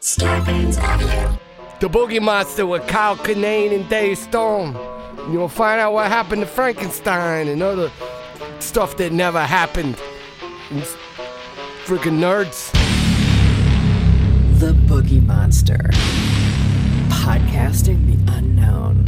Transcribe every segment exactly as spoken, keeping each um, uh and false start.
Starbane's Audio. The Boogie Monster with Kyle Kinane and Dave Storm. You'll find out what happened to Frankenstein and other stuff that never happened. Freaking nerds. The Boogie Monster. Podcasting the unknown.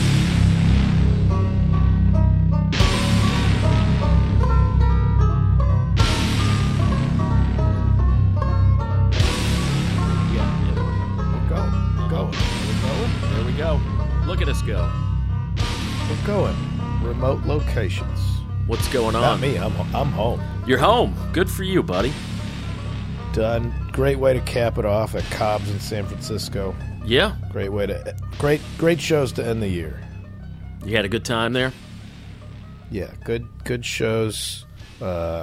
There we go. Look at us go. We're going. Remote locations. What's going on? Not me. I'm I'm home. You're home. Good for you, buddy. Done. Great way to cap it off at Cobb's in San Francisco. Yeah. Great way to great great shows to end the year. You had a good time there? Yeah. Good good shows. Uh,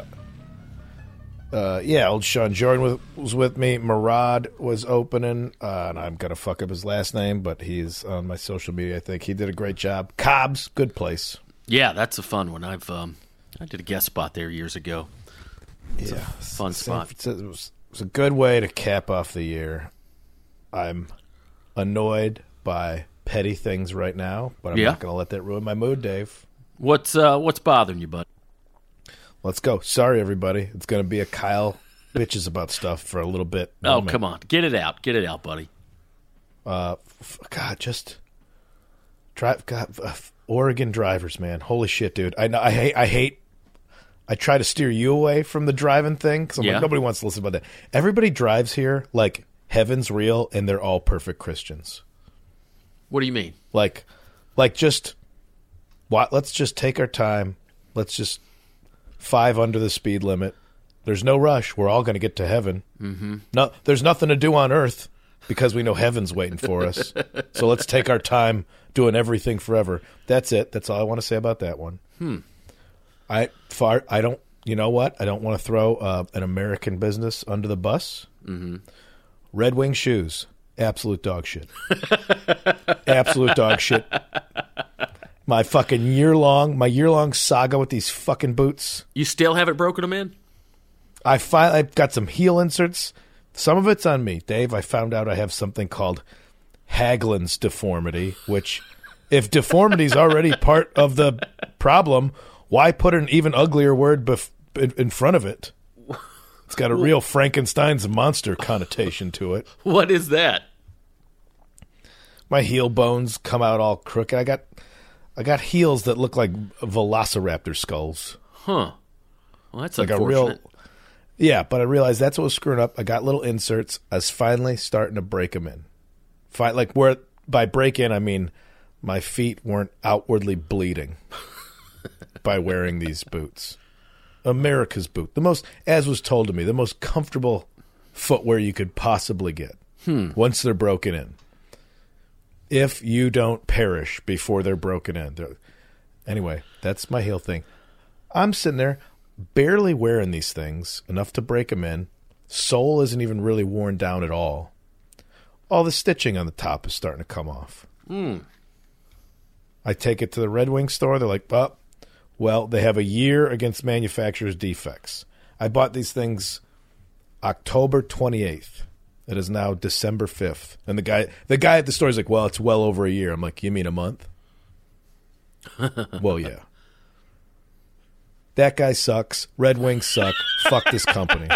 uh, yeah. Old Sean Jordan was, was with me. Murad was opening, uh, and I'm gonna fuck up his last name, but he's on my social media. I think he did a great job. Cobb's, good place. Yeah, that's a fun one. I've um, I did a guest spot there years ago. It's yeah, a fun San spot. Francisco, it, was, it was a good way to cap off the year. I'm annoyed by petty things right now, but I'm Yeah. not going to let that ruin my mood, Dave. What's uh, what's bothering you, bud? Let's go. Sorry, everybody. It's going to be a Kyle bitches about stuff for a little bit. Oh, moment. come on. Get it out. Get it out, buddy. Uh, f- God, just drive. God, uh, Oregon drivers, man. Holy shit, dude. I know. I hate. I hate. I try to steer you away from the driving thing because I'm Yeah. like, nobody wants to listen about that. Everybody drives here like heaven's real, and they're all perfect Christians. What do you mean? Like, like just what? Let's just take our time. Let's just five under the speed limit. There's no rush. We're all going to get to heaven. Mm-hmm. No, there's nothing to do on earth because we know heaven's waiting for us. So let's take our time doing everything forever. That's it. That's all I want to say about that one. Hmm. I far. I don't. You know what? I don't want to throw uh, an American business under the bus. Mm-hmm. Red Wing shoes. Absolute dog shit. Absolute dog shit. My fucking year-long, my year-long saga with these fucking boots. You still haven't broken them in? I finally I've got some heel inserts. Some of it's on me, Dave. I found out I have something called Hagelin's deformity, which, if deformity is already part of the problem, why put an even uglier word bef- in in front of it? It's got a real Frankenstein's monster connotation to it. What is that? My heel bones come out all crooked. I got I got heels that look like velociraptor skulls. Huh. Well, that's Like a unfortunate. real Yeah, but I realized that's what was screwing up. I got little inserts. I was finally starting to break them in. Fi- like where by break in, I mean my feet weren't outwardly bleeding by wearing these boots. America's boot. The most, as was told to me, the most comfortable footwear you could possibly get Hmm. once they're broken in. If you don't perish before they're broken in. They're, anyway, that's my heel thing. I'm sitting there barely wearing these things, enough to break them in. Sole isn't even really worn down at all. All the stitching on the top is starting to come off. Hmm. I take it to the Red Wing store. They're like, oh, well, they have a year against manufacturer's defects. I bought these things October twenty-eighth. It is now December fifth. And the guy the guy at the store is like, well, it's well over a year. I'm like, you mean a month? Well, yeah. That guy sucks. Red Wings suck. Fuck this company.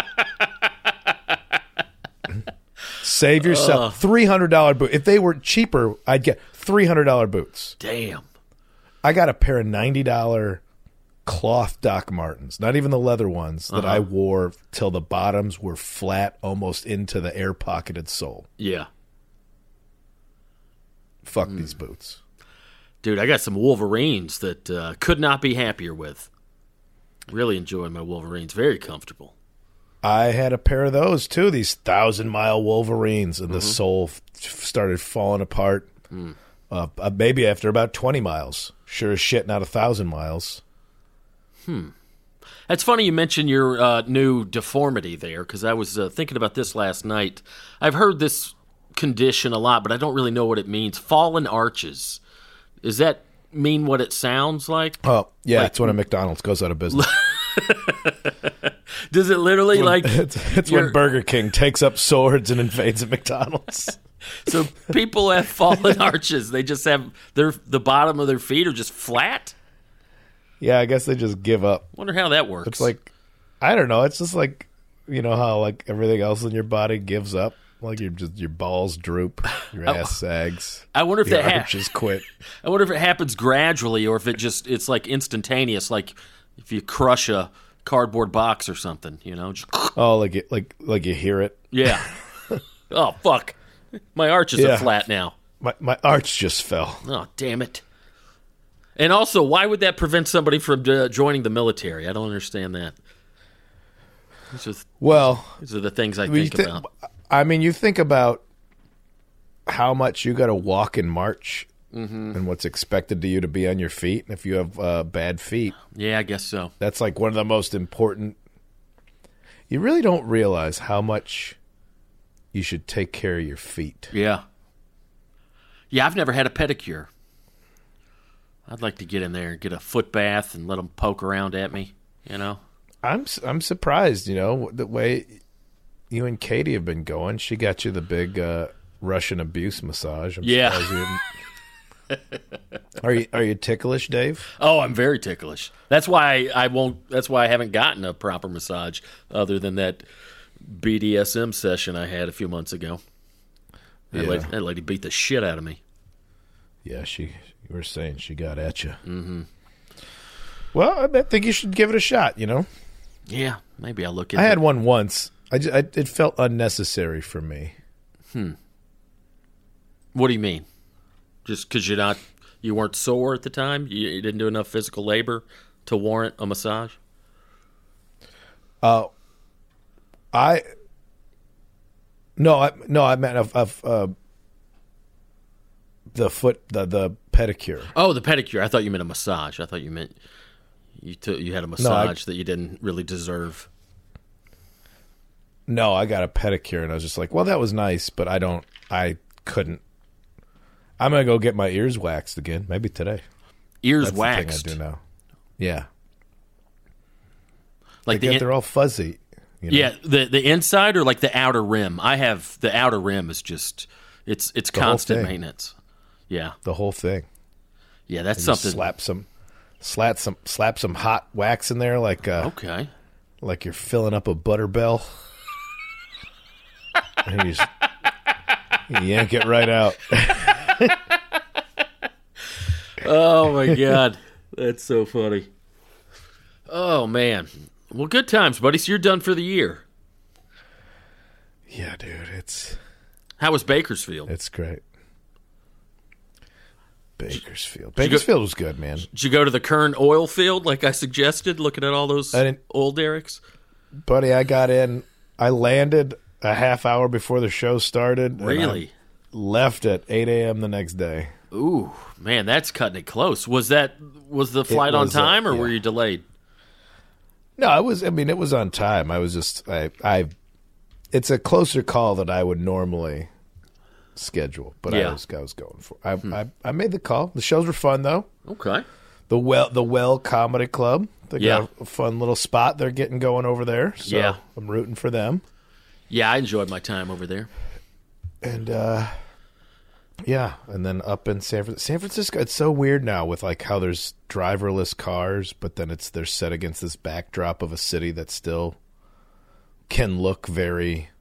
Save yourself. three hundred dollars boot. If they were cheaper, I'd get three hundred dollars boots. Damn. I got a pair of ninety dollars cloth Doc Martens, not even the leather ones, that Uh-huh. I wore till the bottoms were flat almost into the air-pocketed sole. Yeah. Fuck Hmm. these boots. Dude, I got some Wolverines that uh, could not be happier with. Really enjoying my Wolverines. Very comfortable. I had a pair of those, too, these thousand-mile Wolverines, and the sole f- started falling apart Mm. uh, uh, maybe after about twenty miles. Sure as shit, not a thousand miles. Hmm. That's funny you mentioned your uh, new deformity there, because I was uh, thinking about this last night. I've heard this condition a lot, but I don't really know what it means. Fallen arches. Does that mean what it sounds like? Oh, yeah, Like- it's when a McDonald's goes out of business. Does it literally like? It's, it's when Burger King takes up swords and invades a McDonald's. So people have fallen arches. They just have their the bottom of their feet are just flat. Yeah, I guess they just give up. Wonder how that works. It's like, I don't know. It's just like, you know how like everything else in your body gives up. Like your just your balls droop, your ass sags. I wonder if your that arches ha- quit. I wonder if it happens gradually or if it just it's like instantaneous. Like if you crush a cardboard box or something, you know. Just, oh, like it, like like you hear it. Yeah. Oh fuck, my arches Yeah. are flat now. My my arch just fell. Oh damn it. And also, why would that prevent somebody from uh, joining the military? I don't understand that. These are, Well, these are the things I I mean, think you thi- about. I mean, you think about how much you got to walk and march, Mm-hmm. and what's expected to you to be on your feet. And if you have uh, bad feet, Yeah, I guess so. that's like one of the most important. You really don't realize how much you should take care of your feet. Yeah. Yeah, I've never had a pedicure. I'd like to get in there and get a foot bath and let them poke around at me, you know? I'm s- I'm surprised, you know, the way you and Katie have been going. She got you the big uh, Russian abuse massage. I'm Yeah. surprised you didn't- Are you are you ticklish, Dave? Oh, I'm very ticklish. That's why I won't. That's why I haven't gotten a proper massage, other than that B D S M session I had a few months ago. That, Yeah. lady, that lady beat the shit out of me. Yeah, she. You were saying she got at you. Mm-hmm. Well, I think you should give it a shot. You know, Yeah, maybe I'll look into I had it. one once. I, just, I it felt unnecessary for me. What do you mean? Just because you're not, you weren't sore at the time? You, you didn't do enough physical labor to warrant a massage? Uh, I no, I no, I meant of, of uh, the foot, the the pedicure. Oh, the pedicure. I thought you meant a massage. I thought you meant you took you had a massage that you didn't really deserve. No, I got a pedicure, and I was just like, well, that was nice, but I don't, I couldn't. I'm gonna go get my ears waxed again, maybe today. Ears That's waxed. the thing I do now. Yeah, Like they the get, they're all fuzzy. You know? yeah, the the inside or like the outer rim. I have the outer rim is just it's it's The whole constant thing. maintenance. Yeah, the whole thing. yeah, that's You just something. slap some, slap some, slap some hot wax in there, like uh, Okay. like you're filling up a butter bell. And you just you yank it right out. Oh my god, that's so funny. Oh man, well, good times, buddy. So you're done for the year. Yeah, dude, it's How was Bakersfield? it's great. Bakersfield. Did you go- Bakersfield was good, man. Did you go to the Kern oil field like I suggested, looking at all those I didn't- old derricks? Buddy, I got in. I landed a half hour before the show started. and I Really? left at eight a.m. the next day. Ooh, man, that's cutting it close. Was that was the flight on was, uh, time, or were yeah. you delayed? No, I was. I mean, it was on time. I was just. I. I. It's a closer call than I would normally schedule, but Yeah. I was. I was going for. I, I. I made the call. The shows were fun though. Okay. The well. The Well Comedy Club. They Yeah. got a fun little spot they're getting going over there. So Yeah. I'm rooting for them. Yeah, I enjoyed my time over there. And uh yeah, and then up in San Francisco. San Francisco, it's so weird now with like how there's driverless cars, but then it's they're set against this backdrop of a city that still can look very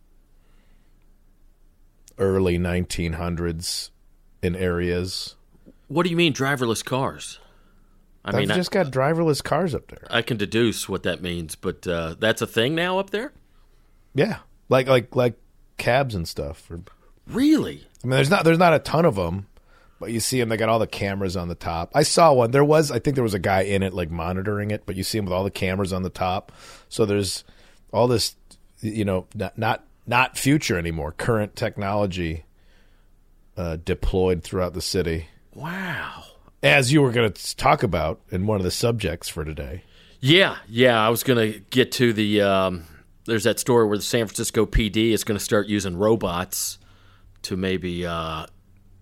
early nineteen hundreds in areas. What do you mean driverless cars? I They've mean, just got driverless cars up there. I, I can deduce what that means, but uh, that's a thing now up there? Yeah, like like like cabs and stuff. Or, Really? I mean, there's not there's not a ton of them, but you see them. They got all the cameras on the top. I saw one. There was, I think, there was a guy in it, like monitoring it. But you see him with all the cameras on the top. So there's all this, you know, not not, not future anymore. Current technology uh, deployed throughout the city, Wow. as you were going to talk about in one of the subjects for today. Yeah, yeah. I was going to get to the. Um, there's that story where the San Francisco P D is going to start using robots to maybe, uh,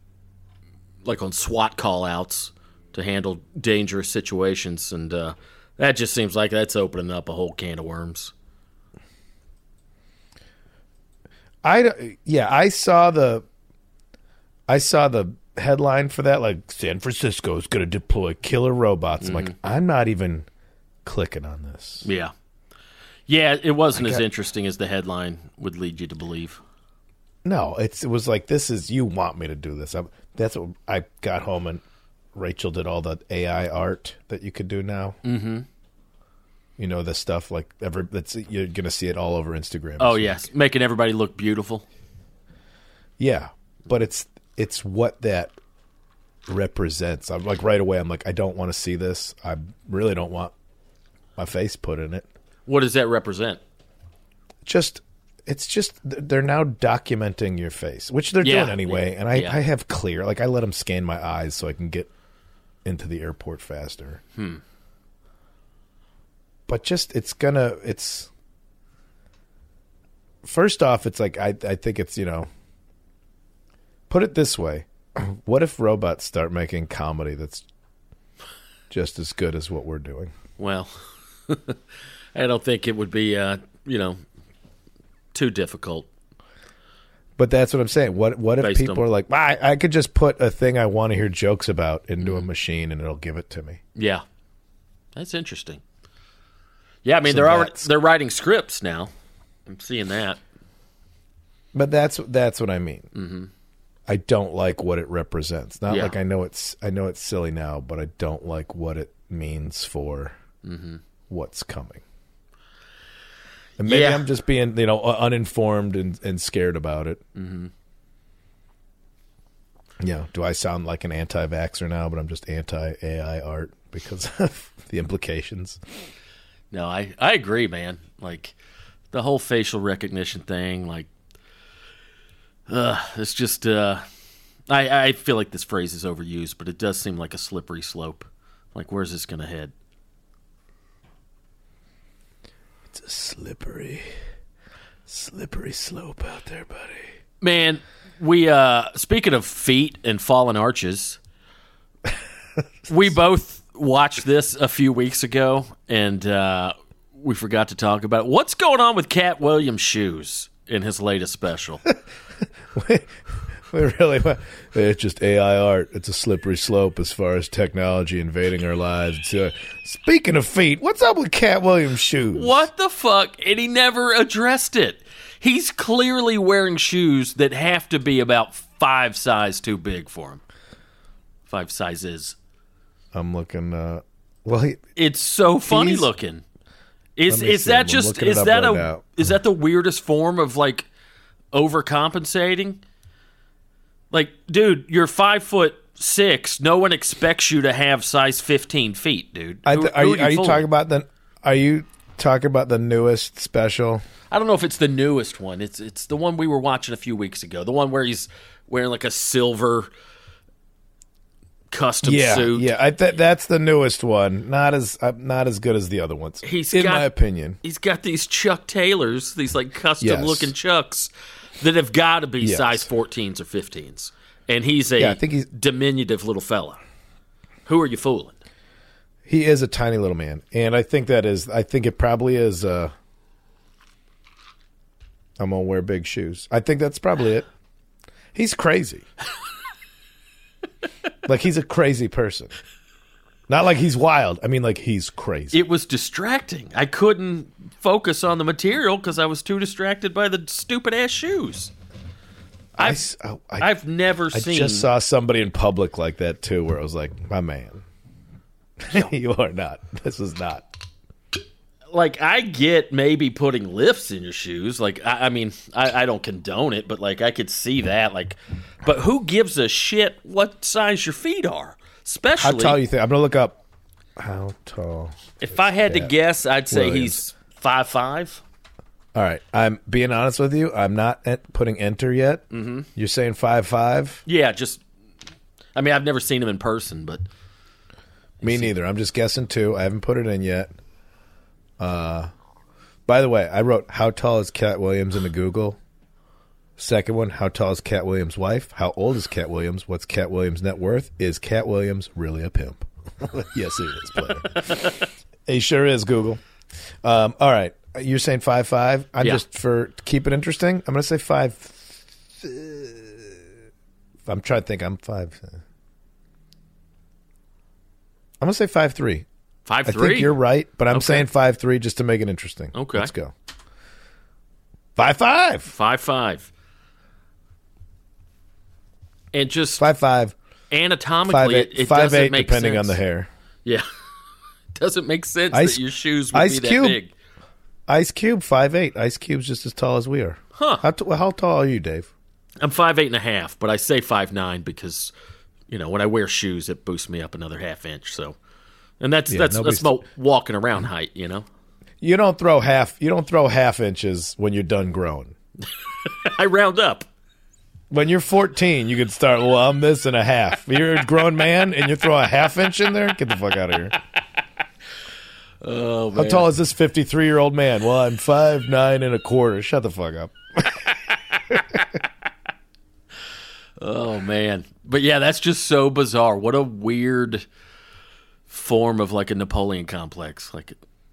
like on SWAT call outs, to handle dangerous situations. And uh, That just seems like that's opening up a whole can of worms. I yeah, I saw the I saw the headline for that, like San Francisco is going to deploy killer robots. I'm Mm-hmm. like, I'm not even clicking on this. Yeah. Yeah, it wasn't I as got- interesting as the headline would lead you to believe. No, it's it was like, this is, you want me to do this. I'm, that's what I got home and Rachel did all the A I art that you could do now. Mm-hmm. You know, the stuff like every that's you're gonna see it all over Instagram. Oh, this yes. week. Making everybody look beautiful. Yeah, but it's it's what that represents. I'm like, right away, I'm like, I don't want to see this. I really don't want my face put in it. What does that represent? Just it's just they're now documenting your face, which they're Yeah. doing anyway. And I, Yeah. I have clear, like I let them scan my eyes so I can get into the airport faster. Hmm. But just it's gonna it's first off, it's like I I think it's, you know, put it this way. What if robots start making comedy that's just as good as what we're doing? Well, I don't think it would be, uh, you know, too difficult. But that's what I'm saying. What what if Based people on- are like, I, I could just put a thing I want to hear jokes about into Mm-hmm. a machine and it'll give it to me. Yeah. That's interesting. Yeah, I mean, So they're already that's- they're writing scripts now. I'm seeing that. But that's that's what I mean. Mm-hmm. I don't like what it represents. Not Yeah. like I know it's I know it's silly now, but I don't like what it means for Mm-hmm. what's coming. And maybe Yeah. I'm just being, you know, uninformed and, and scared about it. Mm-hmm. Yeah. Do I sound like an anti-vaxxer now, but I'm just anti-A I art because of the implications? No, I, I agree, man. Like, the whole facial recognition thing, like, uh, it's just, uh, I, I feel like this phrase is overused, but it does seem like a slippery slope. Like, where's this going to head? It's a slippery, slippery slope out there, buddy. Man, we, uh, speaking of feet and fallen arches, we both watched this a few weeks ago, and uh, we forgot to talk about it. What's going on with Cat Williams' shoes in his latest special? We really, it's just A I art. It's a slippery slope as far as technology invading our lives. It's, uh, speaking of feet, what's up with Cat Williams' shoes? What the fuck? And he never addressed it. He's clearly wearing shoes that have to be about five size too big for him. Five sizes. I'm looking. Uh, well, he, It's so funny He's- looking. Is Let me is see. that I'm just looking it is up that right a now. is that the weirdest form of like overcompensating? Like, dude, you're five foot six. No one expects you to have size fifteen feet, dude. I Who- th- are who you, are you fooling? talking about the? Are you talking about the newest special? I don't know if it's the newest one. It's it's the one we were watching a few weeks ago. The one where he's wearing like a silver custom Yeah, suit. yeah. I th- that's the newest one. Not as uh, not as good as the other ones. He's in got- my opinion. He's got these Chuck Taylors, these like custom Yes. looking Chucks that have got to be Yes. size fourteens or fifteens. And he's a Yeah, I think he's- diminutive little fella. Who are you fooling? He is a tiny little man, and I think that is. I think it probably is. Uh, I'm gonna wear big shoes. I think that's probably it. He's crazy. Like he's a crazy person. Not like he's wild. I mean, like he's crazy. It was distracting. I couldn't focus on the material because I was too distracted by the stupid ass shoes. I, I've, s- oh, I- I've never I seen. just saw somebody in public like that too, where I was like, "My man, you are not. This is not." Like, I get maybe putting lifts in your shoes. Like, I, I mean, I, I don't condone it, but like, I could see that. Like, but who gives a shit what size your feet are? Especially, How tall you think? I'm gonna look up. How tall? if I had to Cat guess, I'd say Williams. he's five five. All right, I'm being honest with you. I'm not en- putting enter yet. Mm-hmm. You're saying five five. Yeah, just. I mean, I've never seen him in person, but Me neither. I'm just guessing too. I haven't put it in yet. Uh, by the way, I wrote how tall is Cat Williams into Google. Second one, how tall is Cat Williams' wife? How old is Cat Williams? What's Cat Williams' net worth? Is Cat Williams really a pimp? Yes, it is, player. He sure is, Google. Um, all right. You're saying five five. I'm Yeah. just, for to keep it interesting, I'm going to say five. Uh, I'm trying to think. I'm five. Uh, I'm going to say five three. Five I three. think you're right, but I'm Okay. saying five three just to make it interesting. Okay. Let's go. Five five. Five five. And just Five five. anatomically, Five it, eight. it Five doesn't eight, make depending sense. on the hair. Yeah. Doesn't make sense Ice- that your shoes would Ice be that Cube. big. Ice Cube, five eight. Ice Cube's just as tall as we are. Huh. How, t- how tall are you, Dave? I'm five eight and a half, but I say five nine because, you know, when I wear shoes, it boosts me up another half inch. So, and that's Yeah, that's nobody's- that's about walking around height, you know. You don't throw half. You don't throw half inches when you're done growing. I round up. When you're fourteen, you could start. Well, I'm this and a half. You're a grown man and you throw a half inch in there. Get the fuck out of here. Oh man. How tall is this fifty-three year old man? Well, I'm five nine and a quarter. Shut the fuck up. Oh man. But yeah, that's just so bizarre. What a weird form of like a Napoleon complex. Like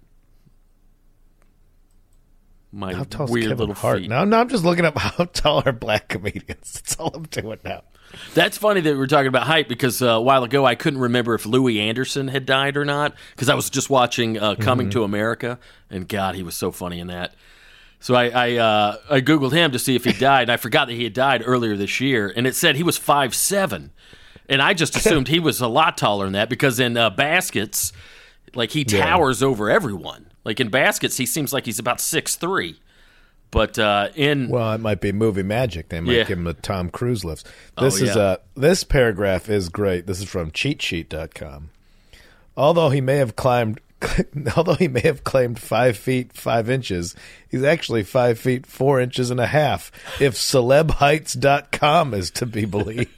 my How tall is weird Kevin little Hart? feet. No, no, I'm just looking up how tall are black comedians. That's all I'm doing now. That's funny that we're talking about height because uh, a while ago I couldn't remember if Louis Anderson had died or not because I was just watching uh, Coming to America, and God, he was so funny in that. So I I, uh, I Googled him to see if he died, and I forgot that he had died earlier this year, and it said he was five seven, and I just assumed he was a lot taller than that because in uh, Baskets, like he Yeah. towers over everyone. Like in Baskets, he seems like he's about six three. But uh, in Well, it might be movie magic. They might Yeah. give him the Tom Cruise lifts. This Oh, is yeah. uh this paragraph is great. This is from cheat sheet dot com. Although he may have climbed although he may have claimed five feet five inches, he's actually five feet four inches and a half, if celeb heights dot com is to be believed.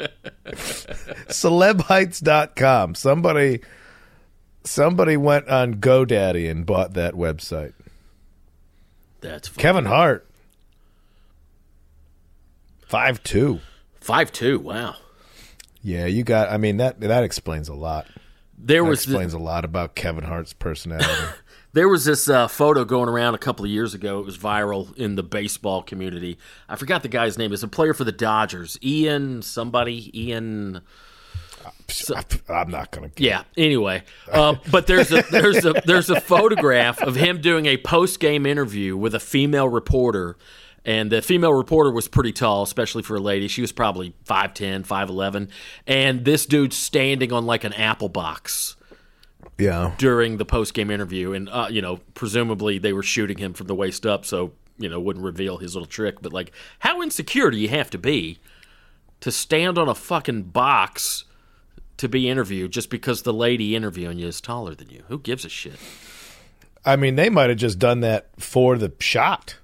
celeb heights dot com. Somebody somebody went on GoDaddy and bought that website. that's funny. Kevin Hart. five two. five two. Wow. Yeah, you got. I mean that that explains a lot. There That was the- explains a lot about Kevin Hart's personality. There was this uh, photo going around a couple of years ago. It was viral in the baseball community. I forgot the guy's name. It's a player for the Dodgers. Ian somebody. Ian. I'm not gonna. Yeah. Anyway, uh, but there's a there's a there's a photograph of him doing a post game interview with a female reporter, and the female reporter was pretty tall, especially for a lady. She was probably five ten, five eleven, and this dude's standing on like an apple box Yeah. during the post game interview, and uh, you know, presumably they were shooting him from the waist up, so you know, wouldn't reveal his little trick. But like, how insecure do you have to be to stand on a fucking box to be interviewed just because the lady interviewing you is taller than you? Who gives a shit? I mean, they might have just done that for the shot.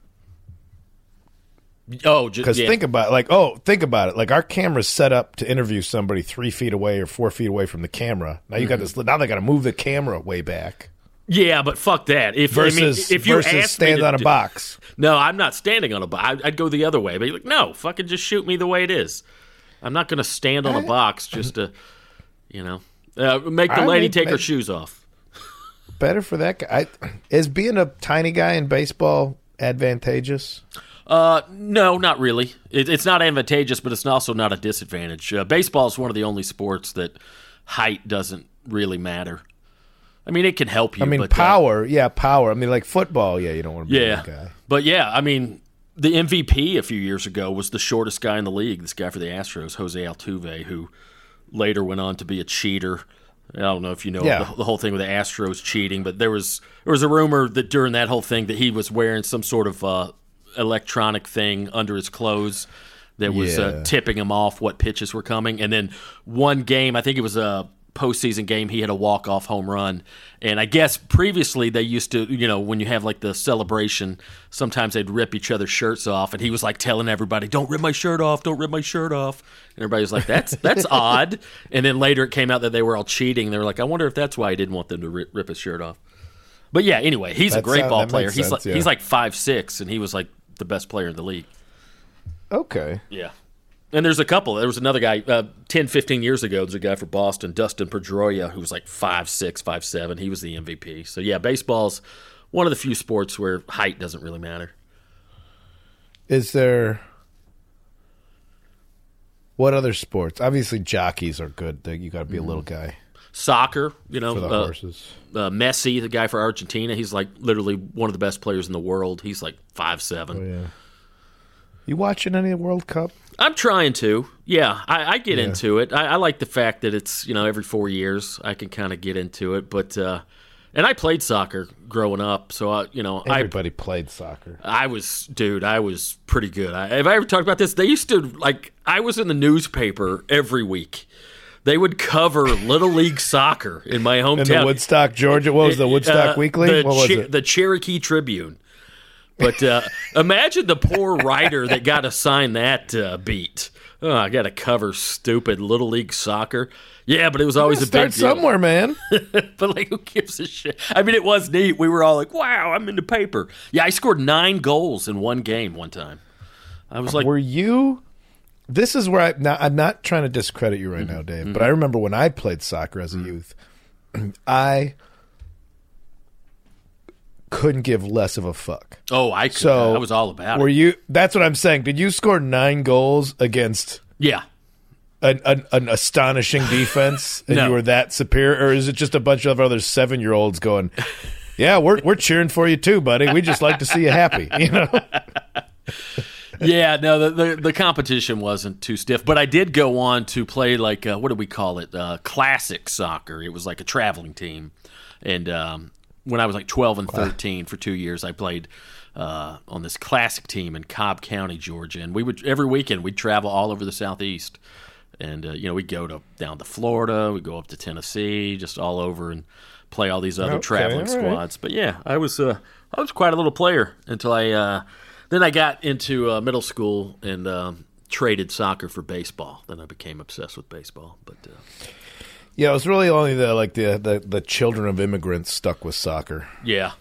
Oh, just Because yeah. think about like, oh, think about it. Like our camera's set up to interview somebody three feet away or four feet away from the camera. Now you got Mm-hmm. this. Now they got to move the camera way back. yeah, but fuck that. If I mean, Versus, if you versus asked me stand to on a do- box. No, I'm not standing on a box. I'd, I'd go the other way. But you're like, no, fucking just shoot me the way it is. I'm not going to stand on a box just to, you know, uh, make the I lady mean, take her maybe- shoes off. Better for that guy. I, is being a tiny guy in baseball advantageous? Uh, no, not really. It, it's not advantageous, but it's also not a disadvantage. Uh, baseball is one of the only sports that height doesn't really matter. I mean, it can help you. I mean, but, uh, power. Yeah, power. I mean, like football. Yeah, you don't want to be yeah, that guy. but yeah, I mean, the M V P a few years ago was the shortest guy in the league. This guy for the Astros, Jose Altuve, who later went on to be a cheater. I don't know if you know Yeah. the, the whole thing with the Astros cheating, but there was there was a rumor that during that whole thing that he was wearing some sort of uh, electronic thing under his clothes that was Yeah. uh, tipping him off what pitches were coming. And then one game, I think it was a postseason game, he had a walk-off home run. And I guess previously they used to, you know, when you have like the celebration, sometimes they'd rip each other's shirts off. And he was like telling everybody, don't rip my shirt off, don't rip my shirt off. And everybody was like, that's that's odd. And then later it came out that they were all cheating. They were like, I wonder if that's why he didn't want them to rip, rip his shirt off. But yeah, anyway, he's a That great sound- ball that player. makes He's sense, like yeah. he's like five six, and he was like the best player in the league. Okay. Yeah. And there's a couple. There was another guy uh, ten, fifteen years ago. There's a guy for Boston, Dustin Pedroia, who was like five six, five seven. He was the M V P. So, yeah, baseball's one of the few sports where height doesn't really matter. Is there... What other sports? Obviously, jockeys are good. You got to be a little guy. Soccer, you know. For the uh, horses. Uh, Messi, the guy for Argentina, he's like literally one of the best players in the world. He's like five seven. Oh, yeah. You watching any World Cup? I'm trying to. Yeah, I, I get Yeah. into it. I, I like the fact that it's, you know, every four years I can kind of get into it. But, uh, and I played soccer growing up. So, I, you know, I Everybody played soccer. I was, dude, I was pretty good. I, have I ever talked about this? They used to, like, I was in the newspaper every week. They would cover Little League soccer in my hometown. In the Woodstock, Georgia. What was the Woodstock Uh, Weekly? The, What was Che- it? the Cherokee Tribune. But uh, imagine the poor writer that got assigned that uh, beat. Oh, I got to cover stupid Little League soccer. Yeah, but it was always a Start big deal. somewhere, man. But, like, who gives a shit? I mean, it was neat. We were all like, wow, I'm in the paper. Yeah, I scored nine goals in one game one time. I was like, Were you? This is where I. Now, I'm not trying to discredit you right now, Dave, but I remember when I played soccer as a youth, I couldn't give less of a fuck. oh, I could. So I was all about Were it. you? That's what I'm saying. Did you score nine goals against Yeah. an, an, an astonishing defense, and No. you were that superior, or is it just a bunch of other seven year olds going? Yeah, we're we're cheering for you too, buddy. We just like to see you happy, you know. Yeah, no, the, the the competition wasn't too stiff, but I did go on to play like uh, what do we call it? Uh, classic soccer. It was like a traveling team, and um, when I was like twelve and thirteen for two years, I played uh, on this classic team in Cobb County, Georgia, and we would every weekend we'd travel all over the southeast, and uh, you know we'd go to down to Florida, we'd go up to Tennessee, just all over and play all these other Okay, traveling all right. squads. But yeah, I was uh, I was quite a little player until I. Uh, Then I got into uh, middle school and um, traded soccer for baseball. Then I became obsessed with baseball. But uh, Yeah, it was really only the like the, the the children of immigrants stuck with soccer. yeah,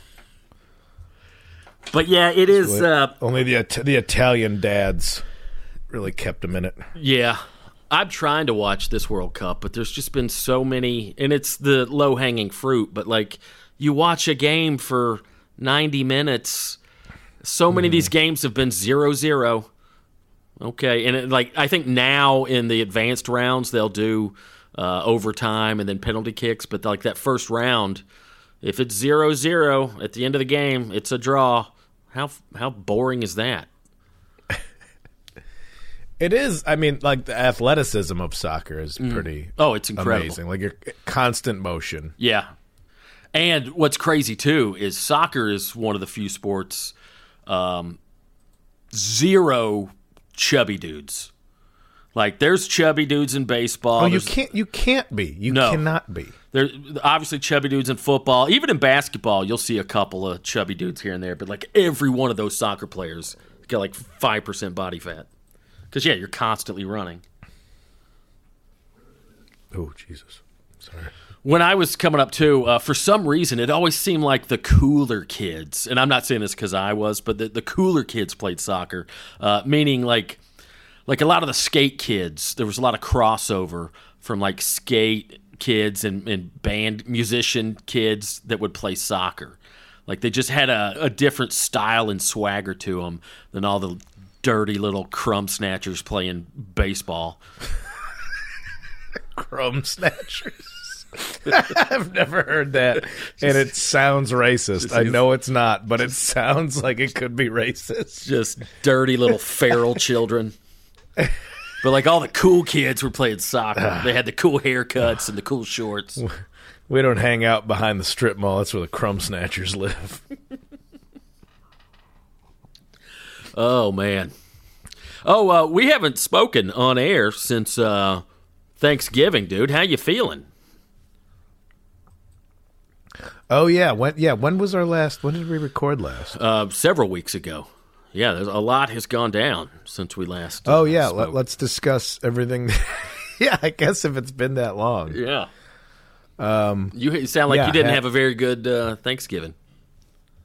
but yeah, it is. Uh, Only the It- the Italian dads really kept them in it. yeah, I'm trying to watch this World Cup, but there's just been so many, and it's the low hanging fruit. But like, you watch a game for ninety minutes. So many of these games have been zero zero. Okay, and it, like I think now in the advanced rounds they'll do uh, overtime and then penalty kicks, but like that first round, if it's zero zero at the end of the game, it's a draw. How how boring is that? It is. I mean, like the athleticism of soccer is pretty. Oh, it's incredible. Amazing. Like your constant motion. Yeah. And what's crazy too is soccer is one of the few sports um, zero chubby dudes. Like there's chubby dudes in baseball. Oh, you There's- can't. You can't be. You No. cannot be. There obviously chubby dudes in football. Even in basketball, you'll see a couple of chubby dudes here and there. But like every one of those soccer players got like five percent body fat. Because yeah, you're constantly running. Oh Jesus! Sorry. When I was coming up too, uh, for some reason, it always seemed like the cooler kids, and I'm not saying this because I was, but the, the cooler kids played soccer, uh, meaning like like a lot of the skate kids. There was a lot of crossover from like skate kids and, and band musician kids that would play soccer. Like they just had a, a different style and swagger to them than all the dirty little crumb snatchers playing baseball. Crumb snatchers. I've never heard that, and it sounds racist. I know it's not, but it sounds like it could be racist. Just dirty little feral children. But like all the cool kids were playing soccer. They had the cool haircuts and the cool shorts. We don't hang out behind the strip mall. That's where the crumb snatchers live. Oh man. Oh, uh, we haven't spoken on air since uh, Thanksgiving, dude. How you feeling? Oh yeah, when yeah, when was our last? When did we record last? Uh, several weeks ago. Yeah, there's a lot has gone down since we last. Oh uh, yeah, spoke. let, let's discuss everything. Yeah, I guess if it's been that long. Yeah. Um, you sound like yeah, you didn't ha- have a very good uh, Thanksgiving.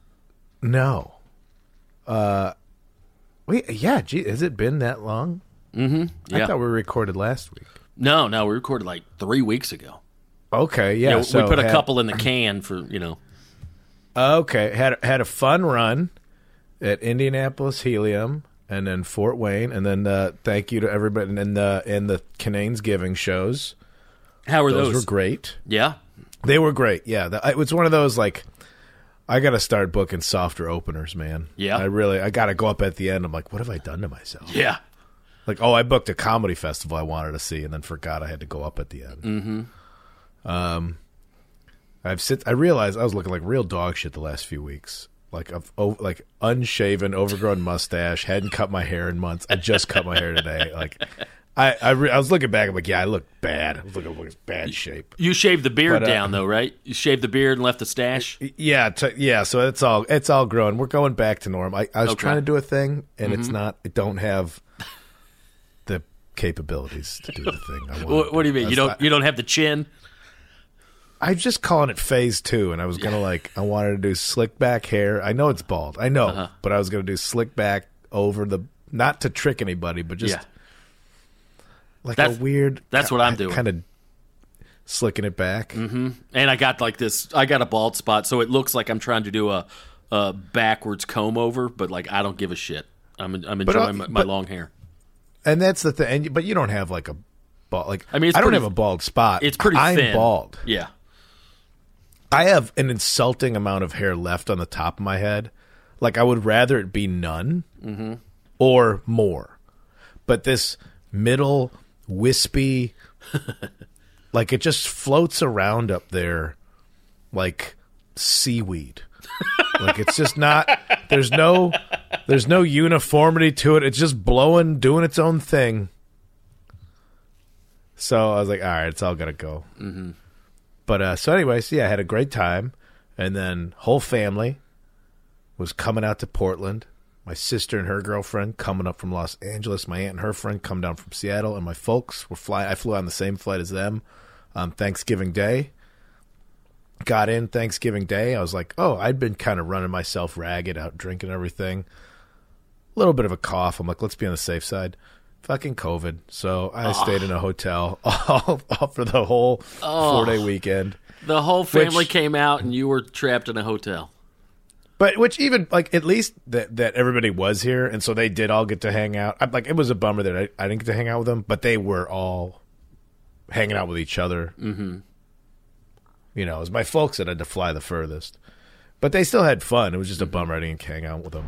No. Uh, wait, yeah. Gee, has it been that long? Mm-hmm. Yeah. I thought we recorded last week. No, no, we recorded like three weeks ago. Okay, yeah. You know, so we put a had, couple in the can for, you know. Okay, had had a fun run at Indianapolis Helium, and then Fort Wayne, and then uh, thank you to everybody in the in the Canane's Giving shows. How were those? Those Those were great. Yeah. They were great. Yeah, the, it was one of those like I got to start booking softer openers, man. Yeah. I really I got to go up at the end. I'm like, what have I done to myself? Yeah. Like, oh, I booked a comedy festival I wanted to see, and then forgot I had to go up at the end. Mm-hmm. Um, I've sit. I realized I was looking like real dog shit the last few weeks. Like I've oh, like unshaven, overgrown mustache. Hadn't cut my hair in months. I just cut my hair today. Like I, I, re- I was looking back. I'm like, yeah, I look bad. I was looking like bad shape. You shaved the beard But, uh, down, though, right? You shaved the beard and left the stash? Yeah, t- yeah. So it's all it's all grown. We're going back to norm. I, I was Okay. trying to do a thing, and Mm-hmm. it's not. I don't have the capabilities to do the thing. I want What, what do you mean? You don't you don't have the chin? I'm just calling it phase two, and I was gonna like I wanted to do slick back hair. I know it's bald, I know, Uh-huh. but I was gonna do slick back over the not to trick anybody, but just Yeah. like That's- a weird. that's what I'm doing. Kind of slicking it back. Mm-hmm. And I got like this, I got a bald spot, so it looks like I'm trying to do a, a backwards comb over, but like I don't give a shit. I'm I'm But, uh, enjoying my, my but- long hair. And that's the thing. And, but you don't have like a bald. Like I mean, it's I don't pretty- have a bald spot. It's pretty I'm thin. bald. Yeah. I have an insulting amount of hair left on the top of my head. Like I would rather it be none Mm-hmm. or more. But this middle wispy, like it just floats around up there like seaweed. Like it's just not. There's no. There's no uniformity to it. It's just blowing, doing its own thing. So I was like, all right, it's all gotta go. Mm-hmm. But uh, so, anyways, yeah, I had a great time, and then whole family was coming out to Portland. My sister and her girlfriend coming up from Los Angeles. My aunt and her friend come down from Seattle, and my folks were flying. I flew on the same flight as them on Thanksgiving Day. Got in Thanksgiving Day. I was like, oh, I'd been kind of running myself ragged, out drinking everything. A little bit of a cough. I'm like, let's be on the safe side. Fucking COVID. So I stayed in a hotel all, all for the whole four-day weekend. The whole family Which- came out, and you were trapped in a hotel. But which even like at least that that everybody was here, and so they did all get to hang out. I, like it was a bummer that I, I didn't get to hang out with them, but they were all hanging out with each other. Mm-hmm. You know, it was my folks that had to fly the furthest, but they still had fun. It was just a bummer I didn't hang out with them.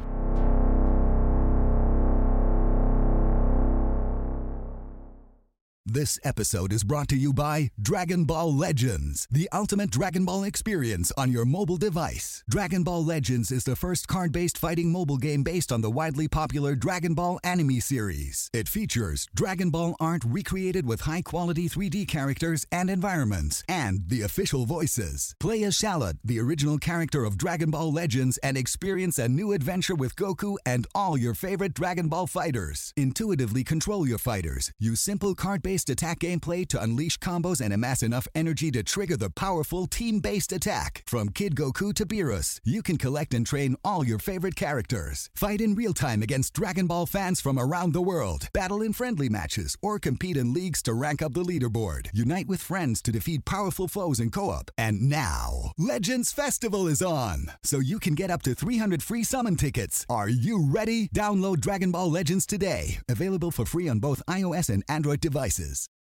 This episode is brought to you by Dragon Ball Legends, the ultimate Dragon Ball experience on your mobile device. Dragon Ball Legends is the first card-based fighting mobile game based on the widely popular Dragon Ball anime series. It features Dragon Ball art recreated with high-quality three D characters and environments, and the official voices. Play as Shallot, the original character of Dragon Ball Legends, and experience a new adventure with Goku and all your favorite Dragon Ball fighters. Intuitively control your fighters. Use simple card-based attack gameplay to unleash combos and amass enough energy to trigger the powerful team-based attack. From Kid Goku to Beerus, you can collect and train all your favorite characters. Fight in real time against Dragon Ball fans from around the world. Battle in friendly matches or compete in leagues to rank up the leaderboard. Unite with friends to defeat powerful foes in co-op. And now, Legends Festival is on, so you can get up to three hundred free summon tickets. Are you ready? Download Dragon Ball Legends today. Available for free on both iOS and Android devices.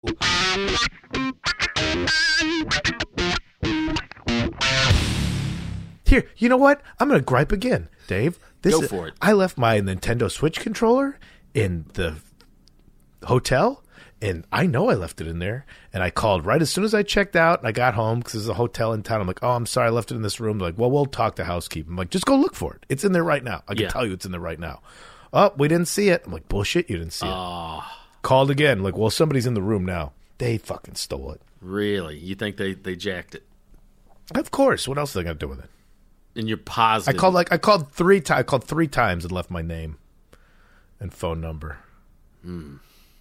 Here, you know what? I'm going to gripe again, Dave. This Go is- for it. I left my Nintendo Switch controller in the hotel, and I know I left it in there. And I called right as soon as I checked out, and I got home because there's a hotel in town. I'm like, oh, I'm sorry, I left it in this room. They're like, well, we'll talk to housekeeping. I'm like, just go look for it. It's in there right now. I can Yeah. tell you it's in there right now. Oh, we didn't see it. I'm like, bullshit, you didn't see it. Called again. Like, well, somebody's in the room now. They fucking stole it. Really? You think they, they jacked it? Of course. What else are they going to do with it? And you're I positive. called like I called three times. I called three times and left my name and phone number. Hmm.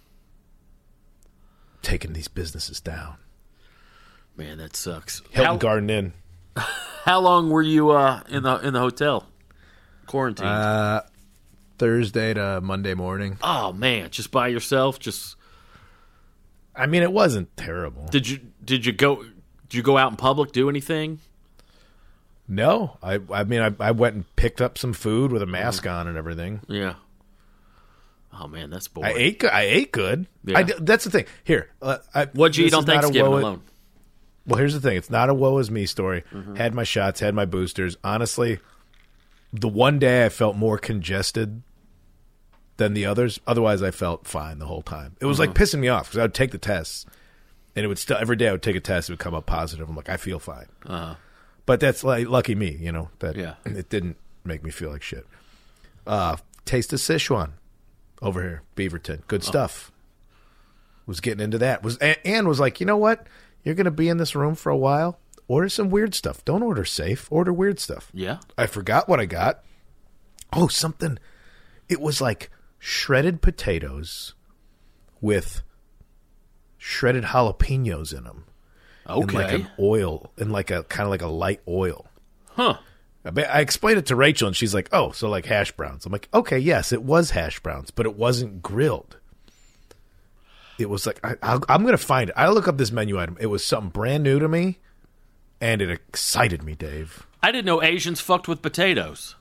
Taking these businesses down. Man, that sucks. Hilton How, Garden Inn. how long were you uh, in the in the hotel? Quarantined. Uh, Thursday to Monday morning. Oh man, just by yourself? Just I mean, it wasn't terrible. did you did you go did you go out in public, do anything? No, I I mean, I, I went and picked up some food with a mask on and everything. Yeah. Oh man, that's boring. I ate. go- I ate good. Yeah. I d that's the thing. Here, uh, I, What'd you this eat on is not a Thanksgiving woe- alone? Well, here's the thing. It's not a woe is me story. Had my shots, had my boosters. Honestly, the one day I felt more congested than the others. Otherwise, I felt fine the whole time. It was like pissing me off because I would take the tests, and it would still every day I would take a test. It would come up positive. I'm like, I feel fine. Uh-huh. But that's like lucky me, you know, that Yeah. it didn't make me feel like shit. Uh, taste of Sichuan over here, Beaverton. Good stuff. Was getting into that. Was and was like, you know what? You're going to be in this room for a while. Order some weird stuff. Don't order safe. Order weird stuff. Yeah. I forgot what I got. Oh, something. It was like shredded potatoes with shredded jalapenos in them. Okay. In like an oil, in like a kind of like a light oil. Huh. I be- I explained it to Rachel, and she's like, "Oh, so like hash browns." I'm like, "Okay, yes, it was hash browns, but it wasn't grilled. It was like I, I'll, I'm going to find it. I look up this menu item. It was something brand new to me, and it excited me, Dave. I didn't know Asians fucked with potatoes.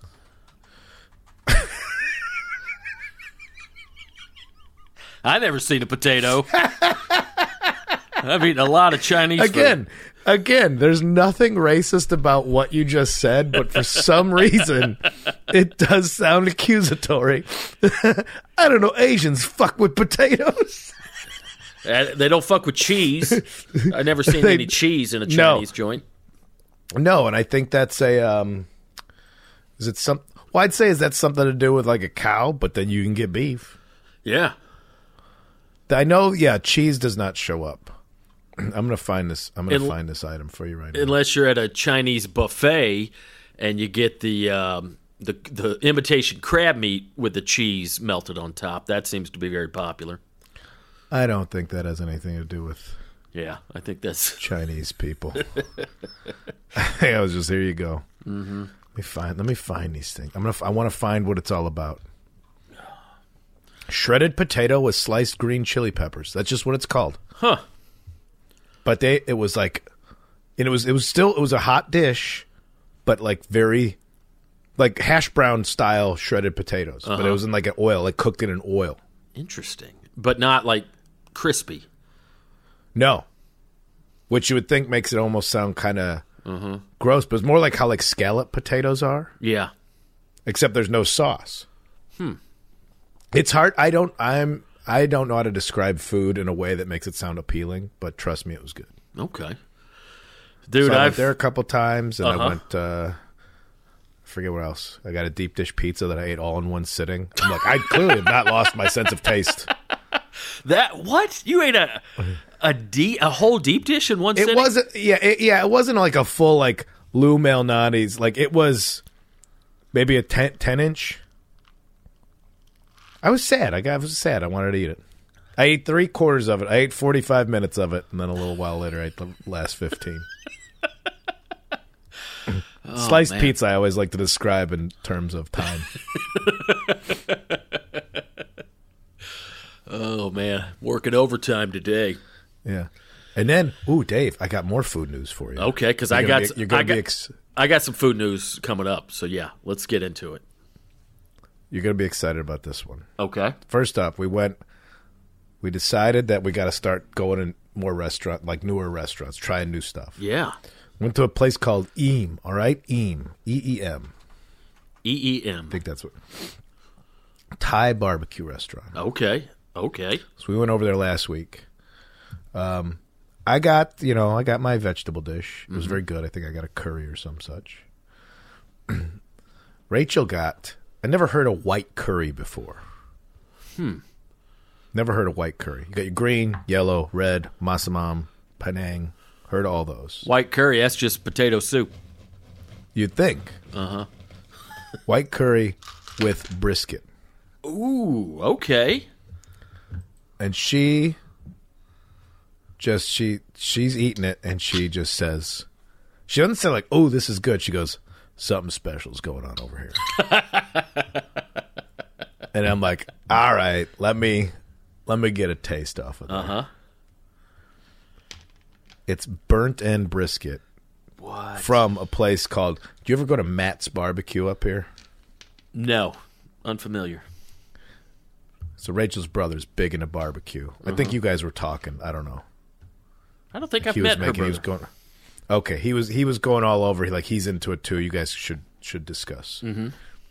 I never seen a potato. I've eaten a lot of Chinese food. Again, again, there's nothing racist about what you just said, but for some reason, it does sound accusatory. I don't know. Asians fuck with potatoes. Uh, They don't fuck with cheese. I've never seen They- any cheese in a No. Chinese joint. No, and I think that's a. Um, is it some? Well, I'd say is that something to do with like a cow, but then you can get beef. Yeah. I know. Yeah, cheese does not show up. I'm gonna find this. I'm gonna Un- find this item for you right now. Unless you're at a Chinese buffet and you get the um, the the imitation crab meat with the cheese melted on top. That seems to be very popular. I don't think that has anything to do with Yeah, I think that's Chinese people. I think I was just here. You go. Mm-hmm. Let me find. Let me find these things. I'm gonna. I want to find what it's all about. Shredded potato with sliced green chili peppers. That's just what it's called. huh. But they, it was like, and it was, it was still, it was a hot dish, but like very, like hash brown style shredded potatoes. But it was in like an oil, like cooked in an oil. Interesting, but not like crispy. No, which you would think makes it almost sound kind of gross, but it's more like how like scallop potatoes are, Yeah. except there's no sauce. Hmm. It's hard. I don't. I'm. I don't know how to describe food in a way that makes it sound appealing, but trust me, it was good. Okay. Dude, So I went I've there a couple times, and Uh-huh. I went. Uh, I forget what else. I got a deep dish pizza that I ate all in one sitting. I'm like, I clearly have not lost my sense of taste. that what you ate a a deep a whole deep dish in one It sitting? wasn't. Yeah, it, yeah. It wasn't like a full like Lou Malnati's. Like it was maybe a ten, ten inch. I was sad. I got. I was sad. I wanted to eat it. I ate three quarters of it. I ate forty-five minutes of it, and then a little while later, I ate the last fifteen. Sliced man. pizza, I always like to describe in terms of time. Oh man, working overtime today. Yeah. And then, ooh, Dave, I got more food news for you. Okay, because You're I gonna got be- s- you're gonna I got be ex- I got some food news coming up. So yeah, let's get into it. You're going to be excited about this one. Okay. First up, we went. We decided that we got to start going in more restaurant, like newer restaurants, trying new stuff. Yeah. Went to a place called Eem. All right, Eem, E E M. E E M. I think that's what. Thai barbecue restaurant. Okay. Okay. So we went over there last week. Um, I got you know I got my vegetable dish. It was very good. I think I got a curry or some such. Rachel got. I never heard of white curry before. Hmm. Never heard of white curry. You got your green, yellow, red, masamam, Penang. Heard all those. White curry. That's just potato soup. You'd think. Uh huh. White curry with brisket. Ooh. Okay. And she just she she's eating it and she just says, she doesn't say like, oh, this is good. She goes, something special's going on over here. And I'm like, all right, let me let me get a taste off of that. Uh-huh. It's burnt end brisket. What? From a place called, do you ever go to Matt's Barbecue up here? No. Unfamiliar. So Rachel's brother's big into barbecue. Uh-huh. I think you guys were talking. I don't know. I don't think I've he met was her making, brother. He was going, okay, he was he was going all over. Like he's into it too. You guys should should discuss. Mm-hmm.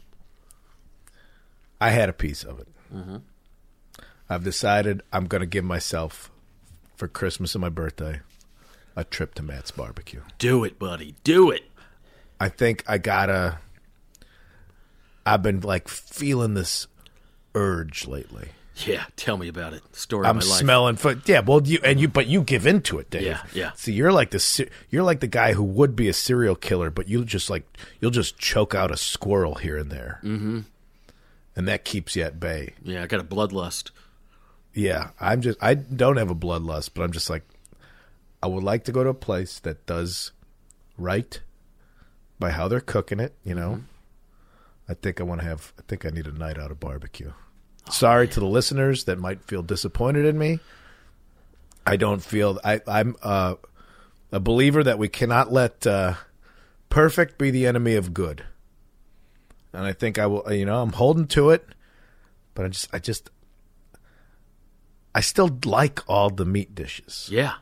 I had a piece of it. Mm-hmm. I've decided I'm going to give myself, for Christmas and my birthday, a trip to Matt's Barbecue. Do it, buddy. Do it. I think I gotta. I've been like feeling this urge lately. Yeah, tell me about it. Story I'm of my life. smelling food. Yeah, well, you and you, but you give into it, Dave. Yeah, yeah. See, you're like the se- you're like the guy who would be a serial killer, but you just like you'll just choke out a squirrel here and there, mm-hmm. and that keeps you at bay. Yeah, I got a bloodlust. Yeah, I'm just I don't have a bloodlust, but I'm just like I would like to go to a place that does right by how they're cooking it. You know, mm-hmm. I think I want to have. I think I need a night out of barbecue. Oh, Sorry man. to the listeners that might feel disappointed in me. I don't feel. I, I'm uh, a believer that we cannot let uh, perfect be the enemy of good, and I think I will. You know, I'm holding to it, but I just, I just, I still like all the meat dishes. Yeah.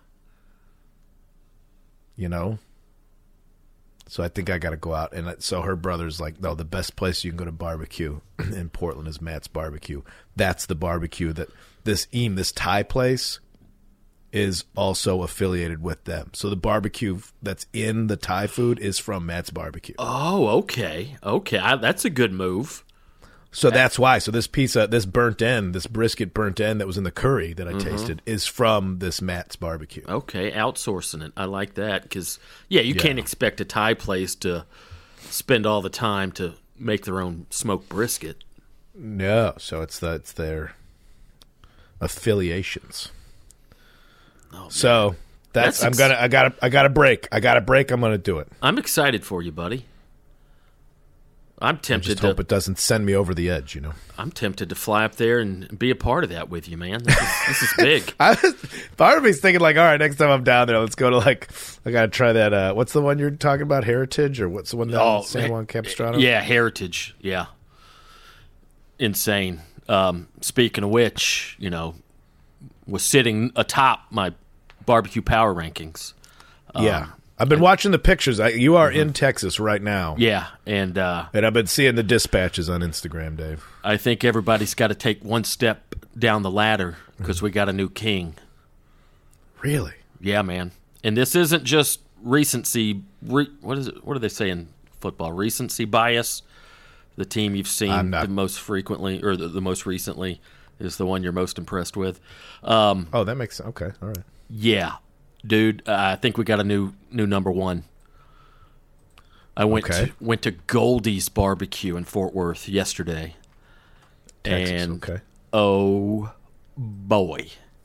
You know, so I think I got to go out. And so her brother's like, no, the best place you can go to barbecue in Portland is Matt's Barbecue. That's the barbecue that this Eam, this Thai place, is also affiliated with them. So the barbecue that's in the Thai food is from Matt's Barbecue. Oh, okay. Okay. I, that's a good move. So that's why. So this piece of this burnt end, this brisket burnt end that was in the curry that I mm-hmm. tasted is from this Matt's Barbecue. Okay, outsourcing it. I like that because, yeah, you Yeah. can't expect a Thai place to spend all the time to make their own smoked brisket. No, so it's the it's their affiliations. Oh, so that's, That's I'm ex- gonna I got I got a break. I got a break. I'm gonna do it. I'm excited for you, buddy. I'm I tempted just to. hope it doesn't send me over the edge. You know. I'm tempted to fly up there and be a part of that with you, man. This is, this is big. I was, part of me's thinking like, all right, next time I'm down there, let's go to like I gotta try that. Uh, what's the one you're talking about? Heritage or what's the one down in San Juan Capistrano? Yeah, Heritage. Yeah, insane. Um, speaking of which, you know, was sitting atop my barbecue power rankings. Um, yeah. I've been watching the pictures. I, you are in Texas right now. Yeah, and uh, And I've been seeing the dispatches on Instagram, Dave. I think everybody's got to take one step down the ladder because we got a new king. Really? Yeah, man. And this isn't just recency. Re, what is it? What do they say in football? Recency bias. The team you've seen not- the most frequently or the, the most recently is the one you're most impressed with. Um, Oh, that makes sense. Okay, all right. yeah, dude. Uh, I think we got a new new number one. I went Okay. to, went to Goldie's Barbecue in Fort Worth yesterday, Texas, and okay. oh boy!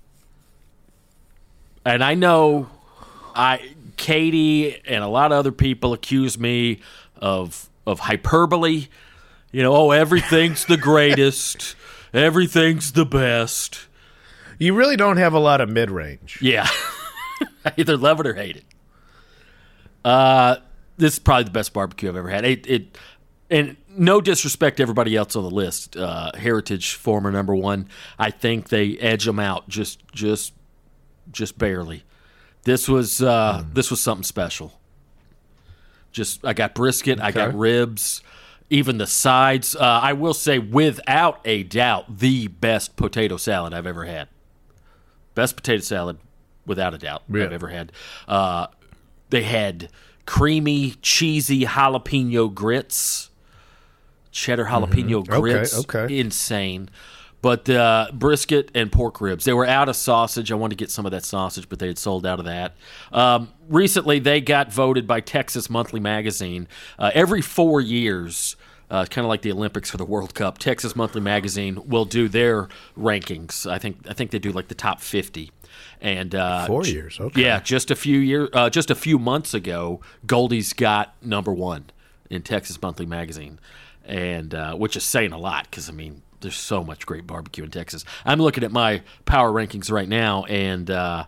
And I know, I Katie and a lot of other people accuse me of of hyperbole. You know, oh, everything's the greatest, everything's the best. You really don't have a lot of mid-range. Yeah, I either love it or hate it. Uh, this is probably the best barbecue I've ever had. It, it and no disrespect to everybody else on the list. Uh, Heritage, former number one. I think they edge them out just, just, just barely. This was uh, mm. this was something special. Just I got brisket, okay. I got ribs, even the sides. Uh, I will say, without a doubt, the best potato salad I've ever had. Best potato salad, without a doubt, yeah. I've ever had. Uh, they had creamy, cheesy jalapeno grits, cheddar jalapeno mm-hmm. grits. Okay, okay. Insane. But uh, brisket and pork ribs. They were out of sausage. I wanted to get some of that sausage, but they had sold out of that. Um, recently, they got voted by Texas Monthly Magazine. Uh, every four years, uh, kind of like the Olympics for the World Cup, Texas Monthly Magazine will do their rankings. I think I think they do like the top fifty. And uh, four years, okay. Yeah, just a few years, uh, just a few months ago, Goldie's got number one in Texas Monthly Magazine, and uh, which is saying a lot because I mean. there's so much great barbecue in Texas. I'm looking at my power rankings right now, and uh,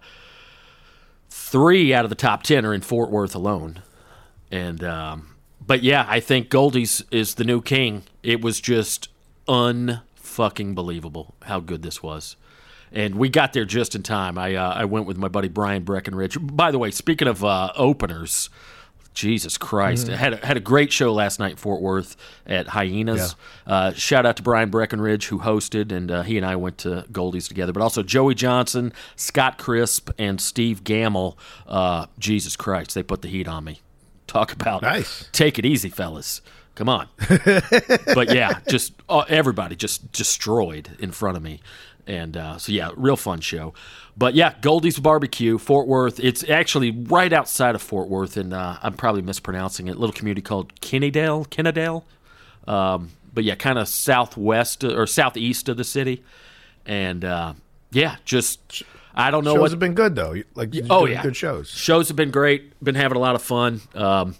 three out of the top ten are in Fort Worth alone. And um, but yeah, I think Goldie's is the new king. It was just unfucking believable how good this was. And we got there just in time. I uh, I went with my buddy Brian Breckenridge. By the way, speaking of uh, openers, Jesus Christ, mm-hmm. I had a, had a great show last night in Fort Worth at Hyenas. Yeah. Uh, shout out to Brian Breckenridge who hosted, and uh, he and I went to Goldie's together. But also Joey Johnson, Scott Crisp, and Steve Gamble. Uh, Jesus Christ, they put the heat on me. Talk about nice. Take it easy, fellas. Come on. But yeah, just uh, everybody just destroyed in front of me. And uh, so, yeah, real fun show. But, yeah, Goldie's Barbecue, Fort Worth. It's actually right outside of Fort Worth, and uh, I'm probably mispronouncing it. A little community called Kennedale. Kennedale. Um, but, yeah, kind of southwest or southeast of the city. And, uh, yeah, just I don't know shows what. Shows have been good, though. Like, you're oh, doing yeah. good shows. Shows have been great. Been having a lot of fun. Um,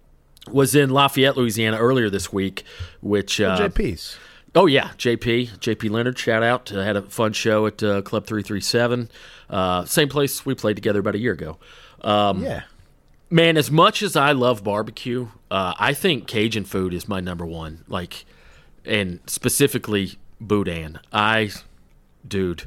was in Lafayette, Louisiana earlier this week, which. Uh, J P's. Oh, yeah, J P, J P Leonard, shout out. Uh, had a fun show at uh, Club three three seven. Uh, same place we played together about a year ago. Um, yeah. Man, as much as I love barbecue, uh, I think Cajun food is my number one. Like, and specifically Boudin. I, dude...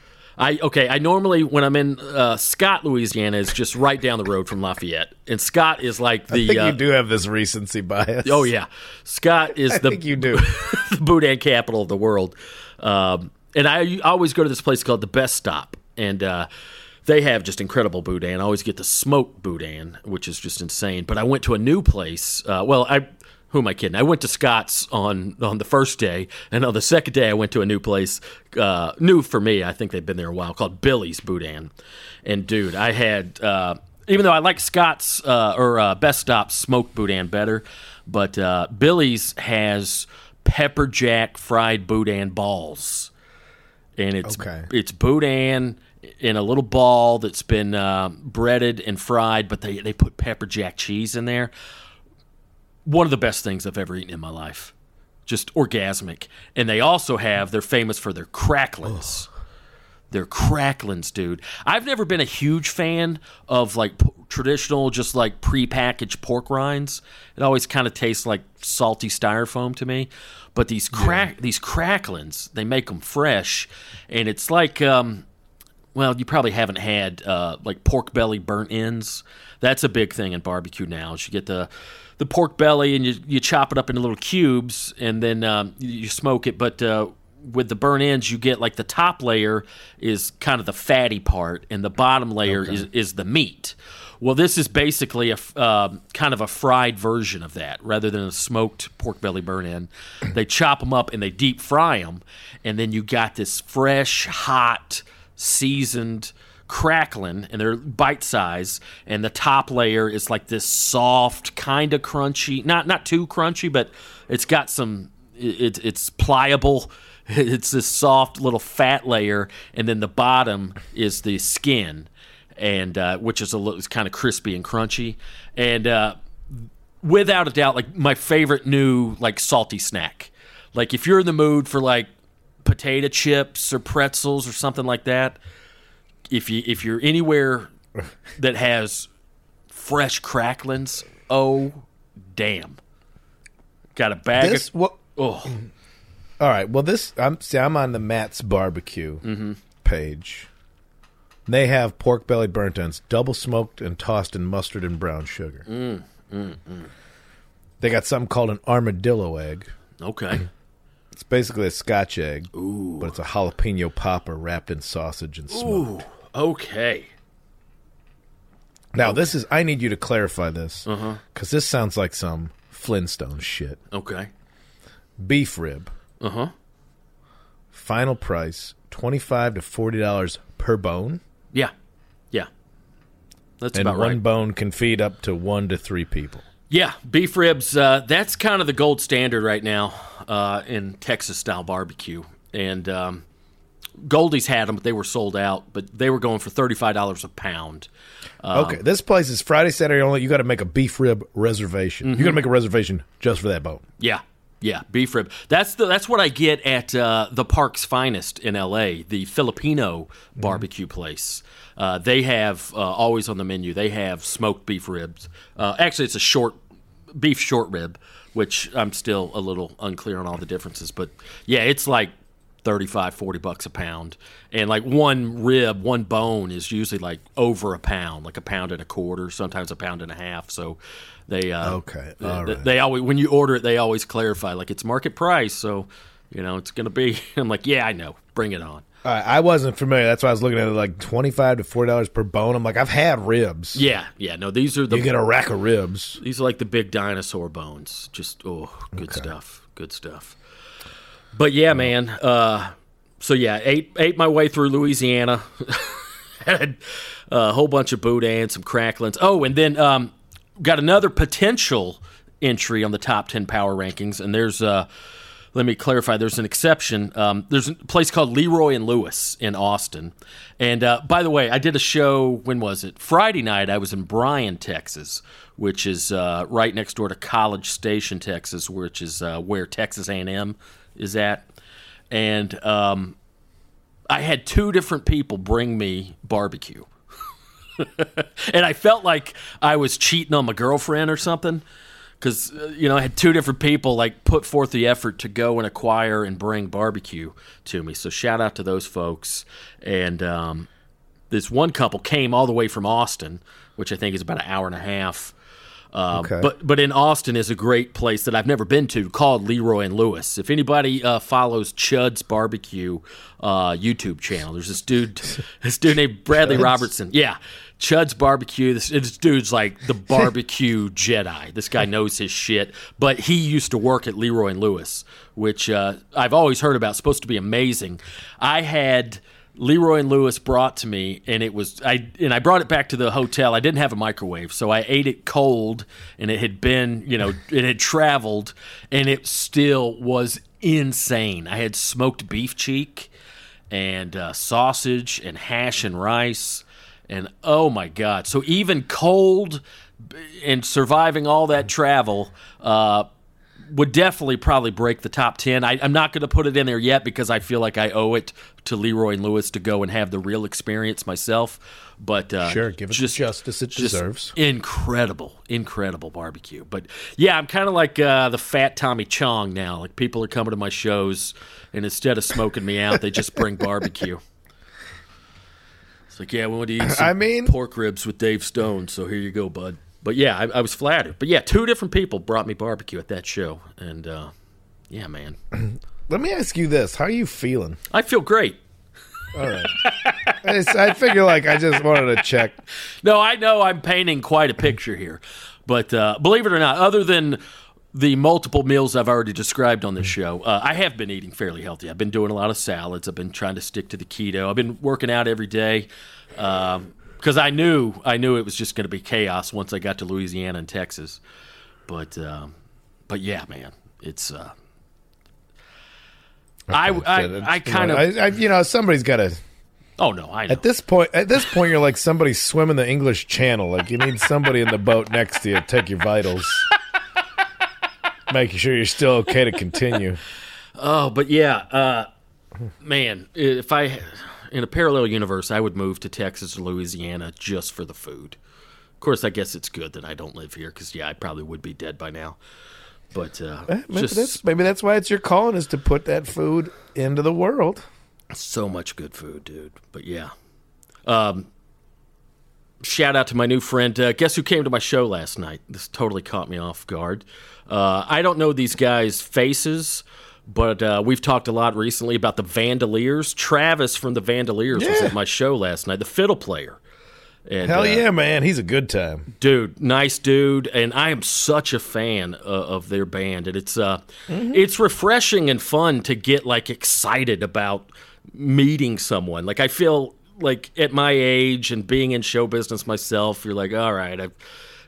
I okay. I normally when I'm in uh, Scott, Louisiana, is just right down the road from Lafayette, and Scott is like the. I think uh, you do have this recency bias. Oh yeah, Scott is I the. think you do. the Boudin capital of the world, um, and I always go to this place called the Best Stop, and uh, they have just incredible Boudin. I always get the smoked Boudin, which is just insane. But I went to a new place. Uh, well, I. Who am I kidding? I went to Scott's on, on the first day, and on the second day I went to a new place, uh, new for me, I think they've been there a while, called Billy's Boudin. And, dude, I had, uh, even though I like Scott's, uh, or uh, Best Stop's smoked Boudin better, but uh, Billy's has pepper jack fried Boudin balls. And it's okay. it's Boudin in a little ball that's been uh, breaded and fried, but they, they put pepper jack cheese in there. One of the best things I've ever eaten in my life. Just orgasmic. And they also have, they're famous for their cracklins. Ugh. Their cracklins, dude. I've never been a huge fan of like p- traditional, just like prepackaged pork rinds. It always kind of tastes like salty styrofoam to me. But these crack, yeah. these cracklins, they make them fresh. And it's like, um, well, you probably haven't had uh, like pork belly burnt ends. That's a big thing in barbecue now. Is you get the the pork belly and you you chop it up into little cubes and then um, you smoke it. But uh, with the burnt ends, you get like the top layer is kind of the fatty part and the bottom layer okay. is, is the meat. Well, this is basically a uh, kind of a fried version of that rather than a smoked pork belly burnt end. They chop them up and they deep fry them, and then you got this fresh, hot, seasoned crackling, and they're bite size, and the top layer is like this soft, kind of crunchy, not not too crunchy, but it's got some, it, it's pliable. It's this soft little fat layer, and then the bottom is the skin, and uh, which is a little, it's kind of crispy and crunchy, and uh, without a doubt, like my favorite new like salty snack. Like if you're in the mood for like potato chips or pretzels or something like that. If you if you're anywhere that has fresh cracklins, oh damn! Got a bag this, of what? Oh, all right. Well, this I'm see, I'm on the Matt's Barbecue mm-hmm. page. They have pork belly burnt ends, double smoked and tossed in mustard and brown sugar. Mm, mm, mm. They got something called an armadillo egg. Okay. It's basically a Scotch egg, Ooh. but it's a jalapeno popper wrapped in sausage and smoked. Ooh. Okay. Now, this is, I need you to clarify this, because Uh-huh. this sounds like some Flintstone shit. Okay. Beef rib. Uh-huh. Final price, twenty-five to forty dollars per bone. Yeah. Yeah. That's and about one right. bone can feed up to one to three people. Yeah, beef ribs, uh, that's kind of the gold standard right now uh, in Texas-style barbecue. And um, Goldie's had them, but they were sold out. But they were going for thirty-five dollars a pound. Um, okay, this place is Friday, Saturday only. You got to make a beef rib reservation. Mm-hmm. You got to make a reservation just for that bone. Yeah, Yeah, beef rib. That's the that's what I get at uh, the Park's Finest in L A, the Filipino mm-hmm. barbecue place. Uh, they have uh, always on the menu. They have smoked beef ribs. Uh, actually, it's a short beef short rib, which I'm still a little unclear on all the differences. But yeah, it's like thirty-five, forty bucks a pound, and like one rib, one bone is usually like over a pound, like a pound and a quarter, sometimes a pound and a half. So. They uh, okay. they, All right. they always when you order it, they always clarify like it's market price, so you know it's gonna be. I'm like, yeah, I know, bring it on. All right, I wasn't familiar. That's why I was looking at it like twenty-five to forty dollars per bone. I'm like, I've had ribs. Yeah, yeah. No, these are the you get a rack of ribs. These are like the big dinosaur bones. Just oh, good okay. stuff. Good stuff. But yeah, man. Uh, so yeah, ate ate my way through Louisiana. Had a whole bunch of boudin, some cracklins. Oh, and then. Um, Got another potential entry on the top ten power rankings, and there's, uh, let me clarify, there's an exception. Um, there's a place called Leroy and Lewis in Austin. And uh, by the way, I did a show, when was it? Friday night, I was in Bryan, Texas, which is uh, right next door to College Station, Texas, which is uh, where Texas A and M is at. And um, I had two different people bring me barbecue. And I felt like I was cheating on my girlfriend or something because, uh, you know, I had two different people, like, put forth the effort to go and acquire and bring barbecue to me. So shout out to those folks. And um, this one couple came all the way from Austin, which I think is about an hour and a half. Um, okay. But but in Austin is a great place that I've never been to called Leroy and Lewis. If anybody uh, follows Chud's Barbecue uh, YouTube channel, there's this dude, this dude named Bradley Chud's? Robertson. Yeah, Chud's Barbecue. This, this dude's like the barbecue Jedi. This guy knows his shit. But he used to work at Leroy and Lewis, which uh, I've always heard about. It's supposed to be amazing. I had Leroy and Lewis brought to me, and it was I and I brought it back to the hotel. I didn't have a microwave, so I ate it cold, and it had been, you know, it had traveled, and it still was insane. I had smoked beef cheek and uh, sausage and hash and rice, and oh my God. So even cold and surviving all that travel, uh, would definitely probably break the top ten. I, I'm not going to put it in there yet because I feel like I owe it to Leroy and Lewis to go and have the real experience myself. But uh, sure, give it just, the justice it just deserves. Incredible, incredible barbecue. But yeah, I'm kind of like uh, the fat Tommy Chong now. Like people are coming to my shows, and instead of smoking me out, they just bring barbecue. It's like, yeah, we want to eat some I mean, pork ribs with Dave Stone, so here you go, bud. But yeah, I, I was flattered. But yeah, two different people brought me barbecue at that show, and uh, yeah, man. Let me ask you this: how are you feeling? I feel great. All right. I, I figure like I just wanted to check. No, I know I'm painting quite a picture here, but uh, believe it or not, other than the multiple meals I've already described on this show, uh, I have been eating fairly healthy. I've been doing a lot of salads. I've been trying to stick to the keto. I've been working out every day. Um, Because I knew I knew it was just going to be chaos once I got to Louisiana and Texas, but um, but yeah, man, it's uh, okay, I I, I kind of I, I, you know somebody's got to. Oh no, I know. At this point, at this point, you're like somebody swimming the English Channel. Like you need somebody in the boat next to you to take your vitals, making sure you're still okay to continue. Oh, but yeah, uh, man, if I. In a parallel universe, I would move to Texas or Louisiana just for the food. Of course, I guess it's good that I don't live here because, yeah, I probably would be dead by now. But uh, maybe, just, that's, maybe that's why it's your calling is to put that food into the world. So much good food, dude. But, yeah. Um, shout out to my new friend. Uh, guess who came to my show last night? This totally caught me off guard. Uh, I don't know these guys' faces, but uh, we've talked a lot recently about the Vandaliers. Travis from the Vandaliers yeah. was at my show last night, the fiddle player. And, Hell uh, yeah, man. He's a good time. Dude, nice dude. And I am such a fan uh, of their band. And it's uh, mm-hmm. it's refreshing and fun to get, like, excited about meeting someone. Like, I feel like at my age and being in show business myself, you're like, all right, I've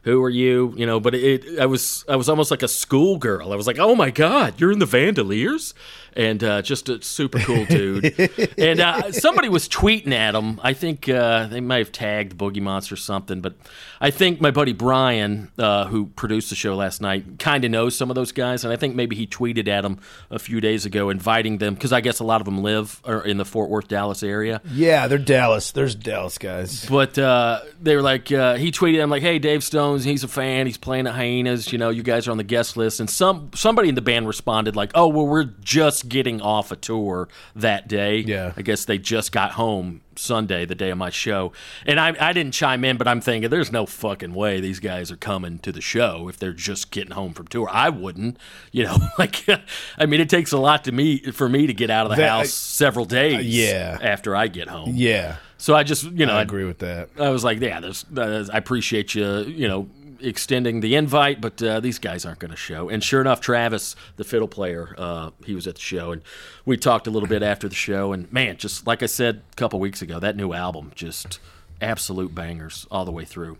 who are you? You know, but it, I was I was almost like a schoolgirl. I was like, oh my God, you're in the Vandaliers? And uh, just a super cool dude. And uh, somebody was tweeting at him. I think uh, they might have tagged Boogie Monster or something. But I think my buddy Brian, uh, who produced the show last night, kind of knows some of those guys. And I think maybe he tweeted at them a few days ago, inviting them, because I guess a lot of them live in the Fort Worth, Dallas area. Yeah, they're Dallas. There's Dallas guys. But uh, they were like, uh, he tweeted them like, hey, Dave Stones, he's a fan. He's playing at Hyenas. You know, you guys are on the guest list. And some somebody in the band responded like, oh, well, we're just getting off a tour that day. Yeah. I guess they just got home Sunday, the day of my show. And I, I didn't chime in, but I'm thinking there's no fucking way these guys are coming to the show if they're just getting home from tour. I wouldn't. You know, like, I mean, it takes a lot to me for me to get out of the That- house several days uh, yeah. after I get home. Yeah, So I just, you know, I agree with that. I was like, yeah, there's, uh, I appreciate you, you know, extending the invite, but uh, these guys aren't going to show. And sure enough, Travis, the fiddle player, uh, he was at the show, and we talked a little bit after the show. And man, just like I said a couple weeks ago, that new album, just absolute bangers all the way through.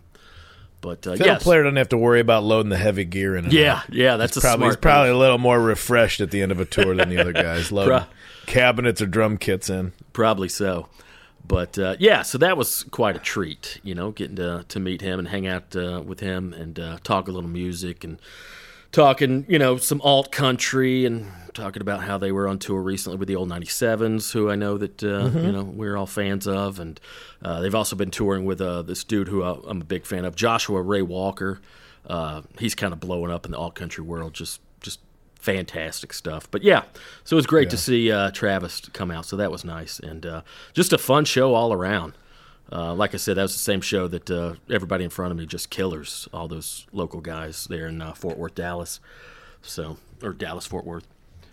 But uh, Fiddle yes. player doesn't have to worry about loading the heavy gear in. And yeah, out. yeah, that's a Probably, he's smart probably move. a little more refreshed at the end of a tour than the other guys. Loading Pro- cabinets or drum kits in. Probably so. But, uh, yeah, so that was quite a treat, you know, getting to to meet him and hang out uh, with him and uh, talk a little music and talking, you know, some alt country and talking about how they were on tour recently with the old ninety-sevens, who I know that, uh, Mm-hmm. you know, we're all fans of. And uh, they've also been touring with uh, this dude who I- I'm a big fan of, Joshua Ray Walker. Uh, he's kind of blowing up in the alt country world, just just fantastic stuff. But yeah, so it was great to see uh, Travis come out, so that was nice. And uh, just a fun show all around. Uh, like I said, that was the same show that uh, everybody in front of me, just killers, all those local guys there in uh, Fort Worth, Dallas. So, or Dallas, Fort Worth.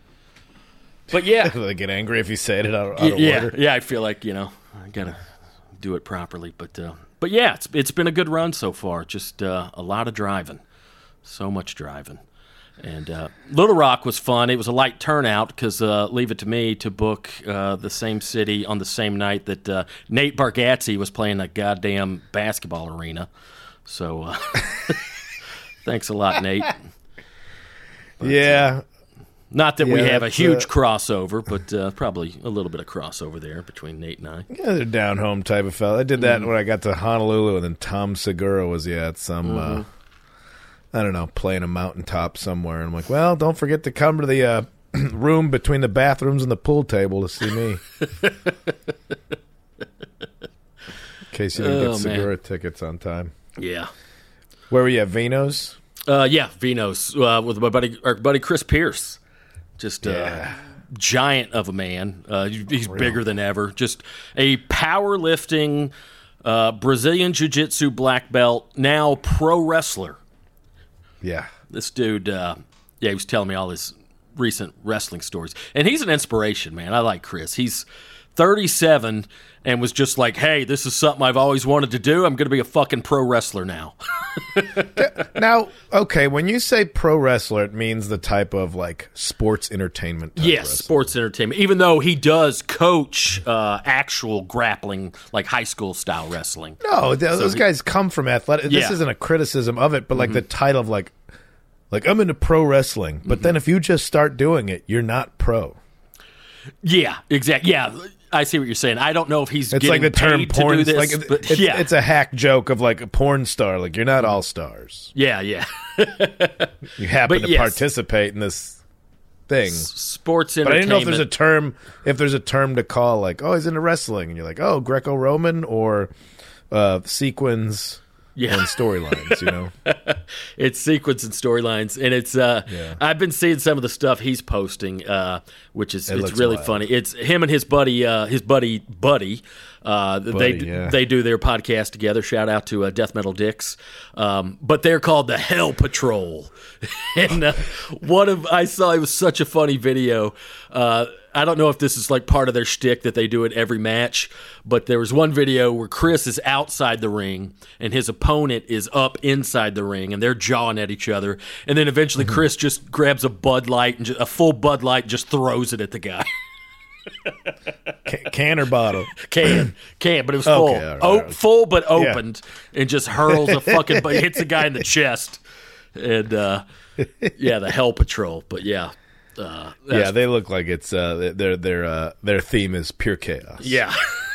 But yeah. They get angry if you say it out, out of yeah, order. yeah, I feel like, you know, I got to do it properly. But uh, but yeah, it's it's been a good run so far. Just uh, a lot of driving. So much driving. And uh, Little Rock was fun. It was a light turnout because uh, leave it to me to book uh, the same city on the same night that uh, Nate Bargatze was playing a goddamn basketball arena. So uh, thanks a lot, Nate. Yeah. Not that we Yeah, have a that's, huge uh, crossover, but uh, probably a little bit of crossover there between Nate and I. Yeah, they're down home type of fella. I did that when I got to Honolulu, and then Tom Segura was yeah at some uh, I don't know, playing a mountaintop somewhere. And I'm like, well, don't forget to come to the uh, room between the bathrooms and the pool table to see me. In case you didn't Oh, get man. Segura tickets on time. Yeah. Where were you at, Vino's? Uh, yeah, Vino's uh, with my buddy, our buddy Chris Pierce. Just a Yeah. giant of a man. Uh, he's bigger than ever. Just a powerlifting uh, Brazilian Jiu-Jitsu black belt, now pro wrestler. Yeah. This dude, uh, yeah, he was telling me all his recent wrestling stories. And he's an inspiration, man. I like Chris. He's thirty-seven and was just like, hey, this is something I've always wanted to do. I'm going to be a fucking pro wrestler now. Now, okay, when you say pro wrestler, it means the type of like sports entertainment. Type Yes, wrestler. sports entertainment. Even though he does coach uh, actual grappling, like high school style wrestling. No, th- those he- guys come from athletic. This Yeah. Mm-hmm. isn't a criticism of it, but like the title of like, like I'm into pro wrestling. But Mm-hmm. then if you just start doing it, you're not pro. Yeah, exactly. Yeah, I see what you're saying. I don't know if he's It's getting like the term paid porn. to do this, like but it's, yeah, it's a hack joke of like a porn star. Like you're not all stars. yeah, yeah. You happen But to yes. participate in this thing. Sports But I entertainment. didn't know if there's a term. If there's a term to call like, oh, he's into wrestling, and you're like, oh, Greco-Roman or uh, sequins Yeah. and storylines. You know. It's sequence and storylines, and it's. Uh, Yeah. I've been seeing some of the stuff he's posting, uh, which is It it's looks really wild. funny. It's him and his buddy, uh, his buddy Buddy. Uh, they Buddy, yeah. they do their podcast together. Shout out to uh, Death Metal Dicks, um, but they're called the Hell Patrol. and uh, one of I saw it was such a funny video. Uh, I don't know if this is like part of their shtick that they do at every match, but there was one video where Chris is outside the ring and his opponent is up inside the ring, and they're jawing at each other. And then eventually, Chris just grabs a Bud Light and just, a full Bud Light, and just throws it at the guy. Can, can or bottle? Can, can, but it was Okay, full, all right, o- all right. full but opened, and just hurls a fucking, but hits a guy in the chest, and uh, yeah, the Hell Patrol. But yeah, uh, that's- Yeah, they look like it's uh, their their uh, their theme is pure chaos. yeah.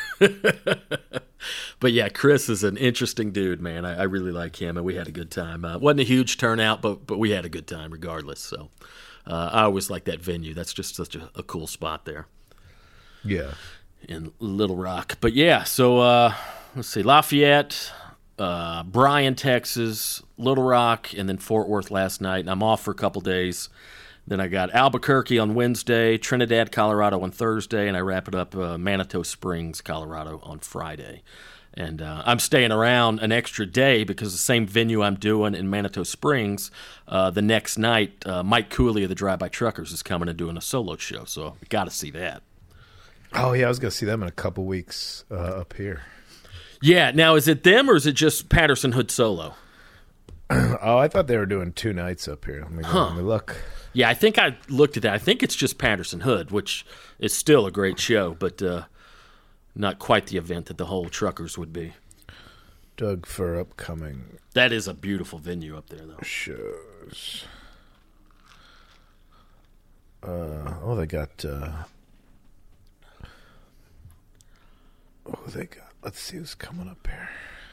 But yeah, Chris is an interesting dude, man. I, I really like him, and we had a good time. Uh, wasn't a huge turnout, but but we had a good time regardless. So uh, I always like that venue. That's just such a, a cool spot there yeah. in Little Rock. But yeah, so uh, let's see, Lafayette, uh, Bryan, Texas, Little Rock, and then Fort Worth last night. And I'm off for a couple days. Then I got Albuquerque on Wednesday, Trinidad, Colorado on Thursday, and I wrap it up uh, Manitou Springs, Colorado on Friday. And uh, I'm staying around an extra day because the same venue I'm doing in Manitou Springs, uh, the next night, uh, Mike Cooley of the Drive-By Truckers is coming and doing a solo show, so I got to see that. Oh yeah, I was gonna see them in a couple weeks uh, up here. Yeah, now is it them or is it just Patterson Hood solo? Oh, I thought they were doing two nights up here. Let me, go, let me look. Yeah, I think I looked at that. I think it's just Patterson Hood, which is still a great show, but uh, not quite the event that the whole Truckers would be. Doug for upcoming That is a beautiful venue up there, though. shows. Uh, oh, they got. Uh, oh, they got. Let's see who's coming up here.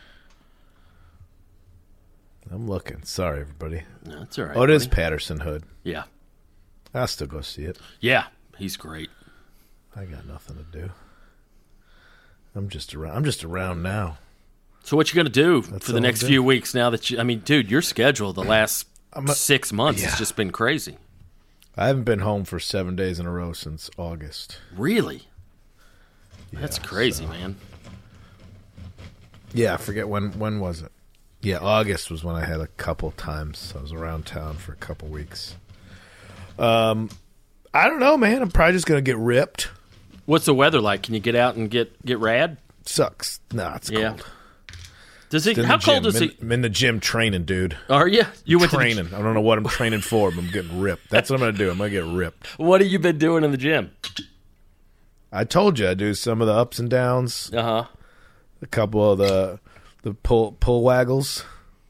I'm looking. Sorry, everybody. No, that's all right. Oh, it is buddy. Patterson Hood. Yeah. I'll still go see it. Yeah, he's great. I got nothing to do. I'm just around. I'm just around now. So what you going to do That's for the all next I'm few doing. weeks now that you, I mean, dude, your schedule the last I'm a- six months yeah. has just been crazy. I haven't been home for seven days in a row since August. Really? That's Yeah, crazy, so- man. Yeah, I forget when. When was it? Yeah, August was when I had a couple times. I was around town for a couple weeks. Um, I don't know, man. I'm probably just gonna get ripped. What's the weather like? Can you get out and get, get rad? Sucks. Nah, it's Yeah. cold. Does he? In How the cold gym. does I'm he? in, I'm in the gym training, dude. Are you? You went Training. to the, I don't know what I'm training for, but I'm getting ripped. That's what I'm gonna do. I'm gonna get ripped. what have you been doing in the gym? I told you I do some of the ups and downs, Uh huh. a couple of the the pull pull waggles,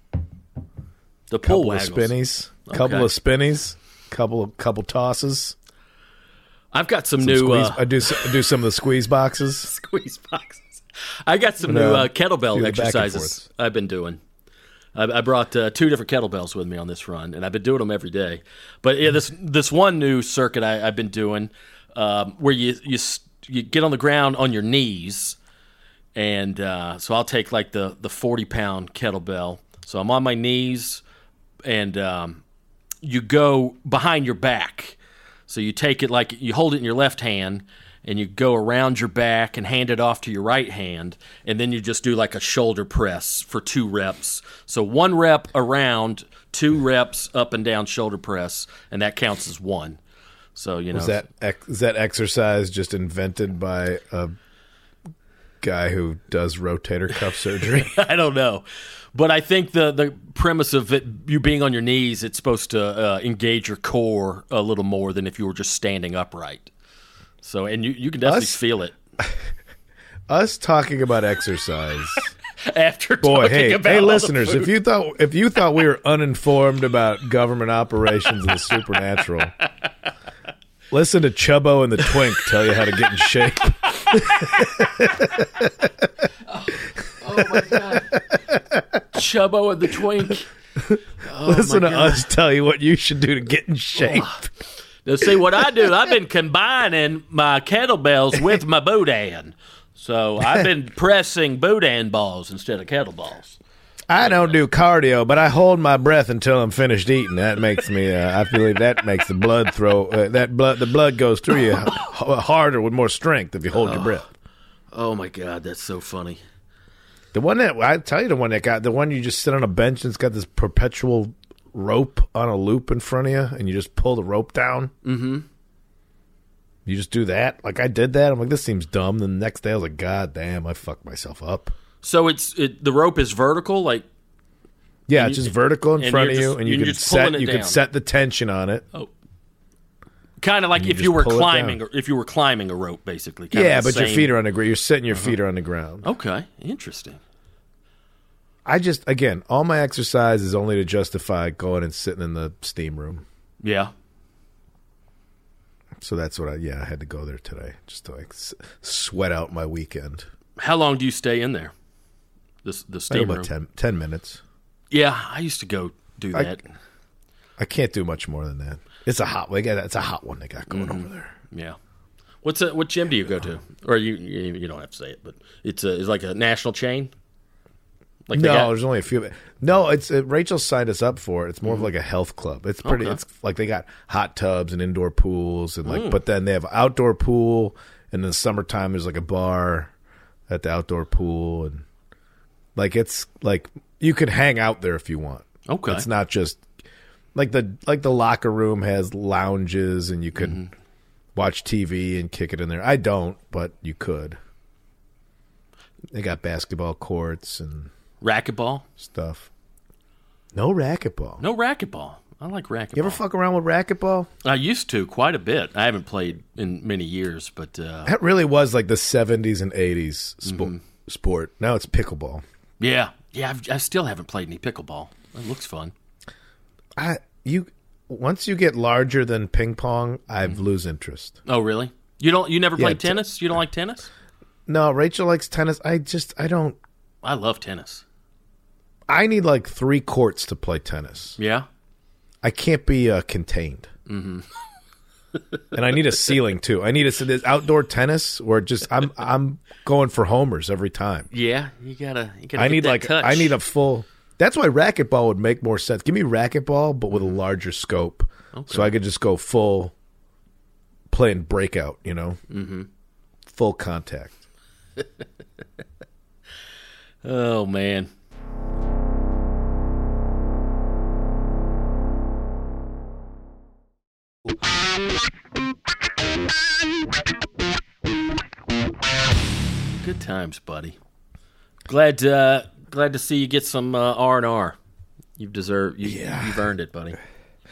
The pull couple waggles. of spinnies, couple Okay. of spinnies, couple of couple tosses. I've got some, Some new squeeze, uh, I do s- I do some of the squeeze boxes. squeeze boxes. I got some No, new uh, do kettlebell the back and exercises forths. I've been doing. I, I brought uh, two different kettlebells with me on this run, and I've been doing them every day. But yeah, this this one new circuit I, I've been doing, um, where you you s- you get on the ground on your knees, and uh, so I'll take like the the forty pound kettlebell. So I'm on my knees, and um, you go behind your back. So you take it like you hold it in your left hand and you go around your back and hand it off to your right hand, and then you just do like a shoulder press for two reps. So one rep around, two reps up and down shoulder press, and that counts as one. So, you know. Is that ex- is that exercise just invented by a guy who does rotator cuff surgery? I don't know. But I think the, the premise of it, you being on your knees, it's supposed to uh, engage your core a little more than if you were just standing upright. So, and you, you can definitely Us? feel it Us talking about exercise. after Boy, talking hey, about hey, all the listeners! food. If you thought if you thought we were uninformed about government operations and the supernatural, listen to Chubbo and the Twink tell you how to get in shape. Oh my god, Chubbo and the Twink. Oh, listen my to God. us tell you what you should do to get in shape. Now, see what I do. I've been combining my kettlebells with my boudin. So I've been pressing boudin balls instead of kettlebells. I don't do cardio, but I hold my breath until I'm finished eating. That makes me. Uh, I believe that makes the blood throw. Uh, that blood, the blood goes through you h- harder with more strength if you hold your breath. Oh my god, that's so funny. The one that I tell you, the one that got the one you just sit on a bench and it's got this perpetual rope on a loop in front of you, and you just pull the rope down. Mm-hmm. You just do that. Like I did that. I'm like, this seems dumb. Then the next day, I was like, God damn, I fucked myself up. So it's it, the rope is vertical, like Yeah, And it's you- just vertical in and front of you're you, just- and you you're can just pulling set it you can down. set the tension on it. oh, Kind of like And you if you just were pull it climbing, down. or if you were climbing a rope, basically. Kind Yeah, of the but your same- feet are on the ground. You're sitting, your feet are on the ground. Okay, interesting. I just, again, all my exercise is only to justify going and sitting in the steam room. Yeah. So that's what I, yeah, I had to go there today just to like s- sweat out my weekend. How long do you stay in there? This the Like steam about room. ten, ten minutes. Yeah, I used to go do I- that. I can't do much more than that. It's a hot one. It's a hot one they got going Mm-hmm. over there. Yeah. What's a, what gym do you go to? Or you you, you don't have to say it, but it's a, it's like a national chain. Like they No, got- there's only a few. No, it's uh, Rachel signed us up for it. It's more of like a health club. It's pretty. Okay. It's like they got hot tubs and indoor pools and like, Mm. but then they have outdoor pool. And in the summertime, there's like a bar at the outdoor pool, and like it's like you could hang out there if you want. Okay. It's not just like the like the locker room has lounges and you could Mm-hmm. watch T V and kick it in there. I don't, but you could. They got basketball courts and racquetball? stuff. No racquetball. No racquetball. I like racquetball. You ever fuck around with racquetball? I used to quite a bit. I haven't played in many years, but uh, That really was like the seventies and eighties spo- Mm-hmm. sport. Now it's pickleball. yeah, yeah. I've, I still haven't played any pickleball. It looks fun. I you once you get larger than ping pong, I lose interest. Oh, really? You don't? You never Yeah, played t- tennis? You don't like tennis? No, Rachel likes tennis. I just I don't. I love tennis. I need like three courts to play tennis. Yeah. I can't be uh, contained. Mm-hmm. And I need a ceiling too. I need a this outdoor tennis where just I'm I'm going for homers every time. Yeah. You gotta. You gotta I get need that like touch. I need a full. That's why racquetball would make more sense. Give me racquetball, but with a larger scope, so I could just go full playing breakout. You know, mm-hmm. Full contact. Oh man. Good times, buddy. Glad, uh, glad to see you get some uh, R and R. You've deserved. You, Yeah. You've earned it, buddy.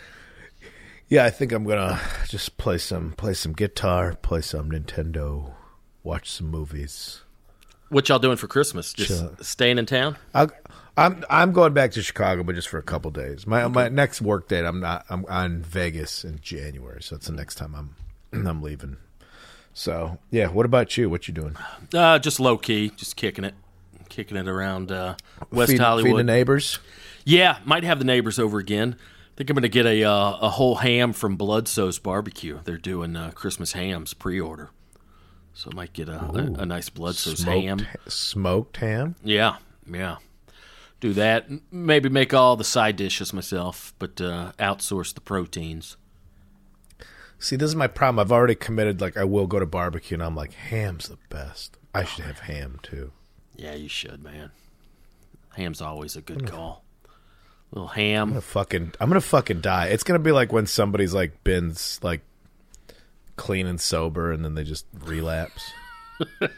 Yeah, I think I'm gonna just play some play some guitar, play some Nintendo, watch some movies. What y'all doing for Christmas? Just Chill. staying in town? I'll, I'm I'm going back to Chicago, but just for a couple days. My my next work date, I'm not. I'm on Vegas in January, so that's the next time I'm I'm leaving. So yeah, what about you? What you doing? Uh, just low key, just kicking it, kicking it around uh, West Feed- Hollywood. feeding the neighbors. Yeah, might have the neighbors over again. I think I'm going to get a uh, a whole ham from Bloodso's Barbecue. They're doing uh, Christmas hams pre-order, so I might get a, a, a nice Bloodso's Smoked, ham. smoked ham. Yeah, yeah. Do that. M- Maybe make all the side dishes myself, but uh, outsource the proteins. See, this is my problem. I've already committed. Like, I will go to barbecue, and I'm like, ham's the best. I should have ham too. Yeah, you should, man. Ham's always a good call. Little I'm ham. gonna fucking. I'm gonna fucking die. It's gonna be like when somebody's like been like clean and sober, and then they just relapse. I'm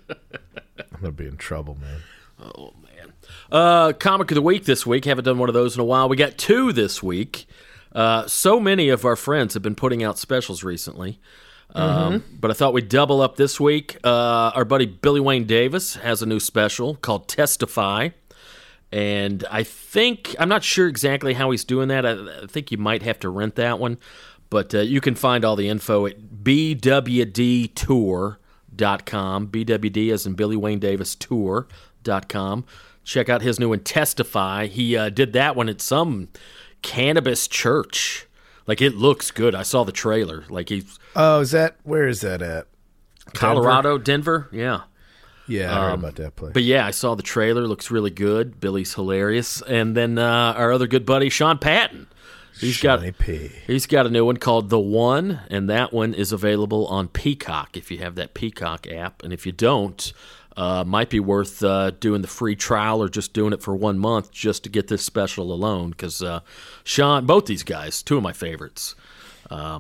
gonna be in trouble, man. Oh, man. Uh, comic of the week this week. Haven't done one of those in a while. We got two this week. Uh, so many of our friends have been putting out specials recently. Um, But I thought we'd double up this week. Uh, our buddy Billy Wayne Davis has a new special called Testify. And I think, I'm not sure exactly how he's doing that. I, I think you might have to rent that one. But uh, you can find all the info at b w d tour dot com. B W D as in Billy Wayne Davis Tour dot com. Check out his new one, Testify. He uh, did that one at some cannabis church. Like, it looks good. I saw the trailer. Like, he's Oh, is that where is that at? Colorado, Denver. Yeah. Yeah, I heard about that place. But yeah, I saw the trailer. Looks really good. Billy's hilarious. And then uh, our other good buddy, Sean Patton. He's Shawnee got P. he's got a new one called The One, and that one is available on Peacock if you have that Peacock app. And if you don't, uh, might be worth uh, doing the free trial or just doing it for one month just to get this special alone. Because uh, Sean, both these guys, two of my favorites. Um,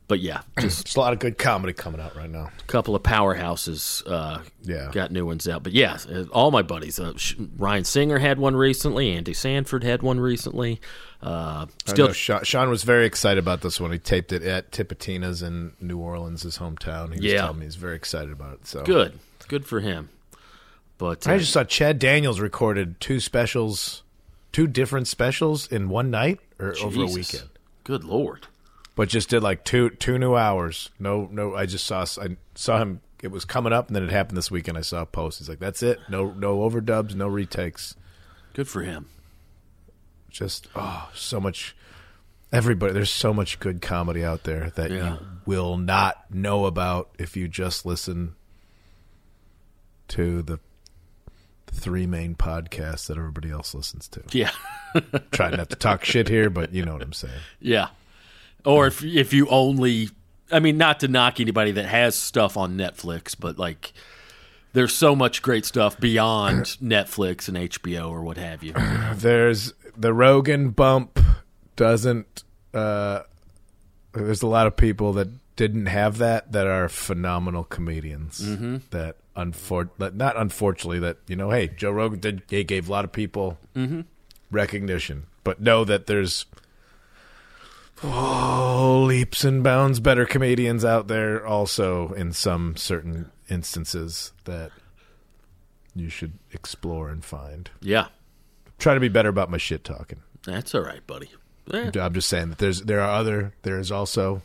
but yeah, just There's a lot of good comedy coming out right now. a couple of powerhouses uh, Yeah. got new ones out. But yeah, uh, all my buddies. Uh, Sh- Ryan Singer had one recently. Andy Sanford had one recently. Uh, I still, know Sean, Sean was very excited about this one. He taped it at Tipitina's in New Orleans, his hometown. He was Yeah. telling me he's very excited about it. So good. Good for him. But uh, I just saw Chad Daniels recorded two specials, two different specials in one night or over a Jesus. weekend. Good Lord. But just did like two two new hours. No, no. I just saw I saw him. It was coming up, and then it happened this weekend. I saw a post. He's like, "That's it. No, no overdubs, no retakes. Good for him. Just oh, so much. Everybody, there's so much good comedy out there that Yeah. you will not know about if you just listen to the three main podcasts that everybody else listens to. Yeah. Trying not to talk shit here, but you know what I'm saying. Yeah. Or if if you only, I mean, not to knock anybody that has stuff on Netflix, but like, there's so much great stuff beyond Netflix and H B O or what have you. There's the Rogan bump doesn't. Uh, there's a lot of people that didn't have that that are phenomenal comedians. Mm-hmm. That unfor- that not unfortunately that you know, hey, Joe Rogan did. He gave a lot of people Mm-hmm. recognition, but know that there's oh, leaps and bounds better comedians out there also in some certain instances that you should explore and find. Yeah. Try to be better about my shit talking. That's all right, buddy. Eh, I'm just saying that there's there are other there's also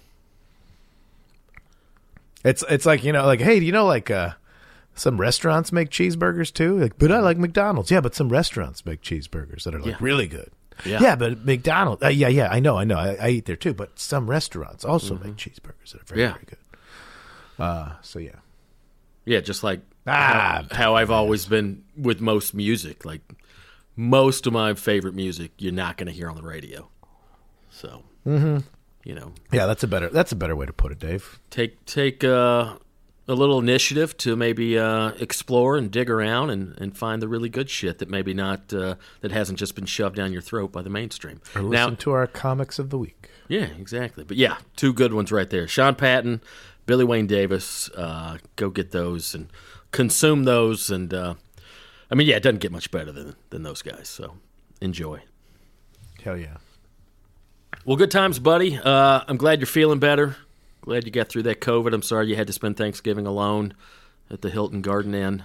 it's it's like you know like hey do you know like uh some restaurants make cheeseburgers too like but I like McDonald's yeah but some restaurants make cheeseburgers that are like Yeah. really good Yeah. yeah but McDonald's uh, yeah yeah I know I know I, I eat there too but some restaurants also make cheeseburgers that are very Yeah. very good uh so yeah yeah, just like Ah, how, how I've always been with most music. Like, most of my favorite music you're not going to hear on the radio. So, Mm-hmm. you know, yeah that's a better that's a better way to put it, Dave. take take uh, a little initiative to maybe uh, explore and dig around and, and find the really good shit that maybe not uh, that hasn't just been shoved down your throat by the mainstream. Or listen Now, to our comics of the week. yeah, exactly. But yeah, two good ones right there. Sean Patton, Billy Wayne Davis. Uh, go get those and consume those. And uh, I mean, yeah, it doesn't get much better than than those guys. So enjoy. Hell yeah. Well, good times, buddy. Uh, I'm glad you're feeling better. Glad you got through that COVID. I'm sorry you had to spend Thanksgiving alone at the Hilton Garden Inn.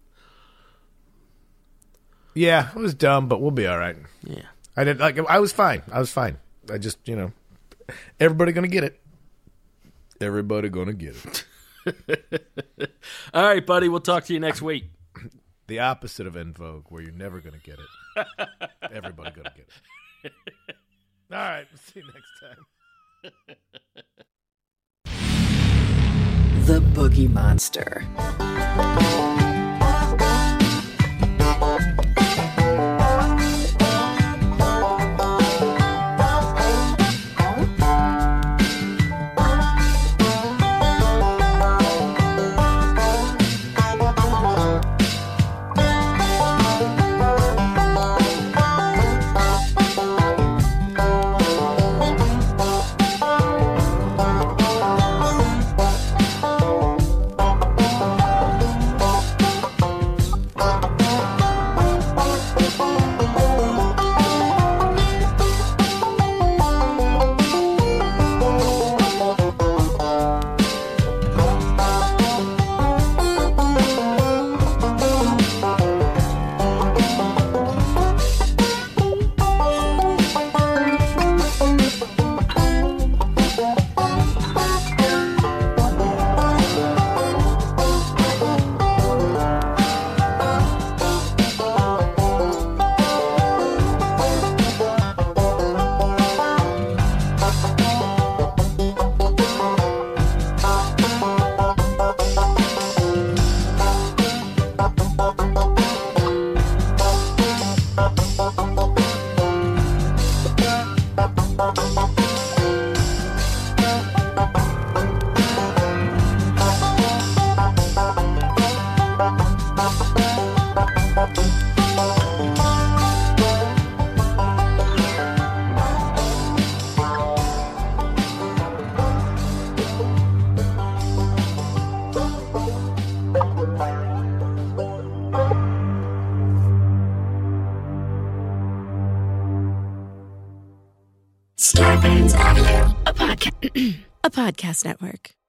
Yeah, it was dumb, but we'll be all right. Yeah. I did like I was fine. I was fine. I just, you know, everybody gonna get it. Everybody gonna get it. All right, buddy. We'll talk to you next week. The opposite of En Vogue, where you're never gonna get it. Everybody gonna get it. All right, we'll see you next time. The Boogie Monster. Scarpins Audio, a podcast, a podcast network.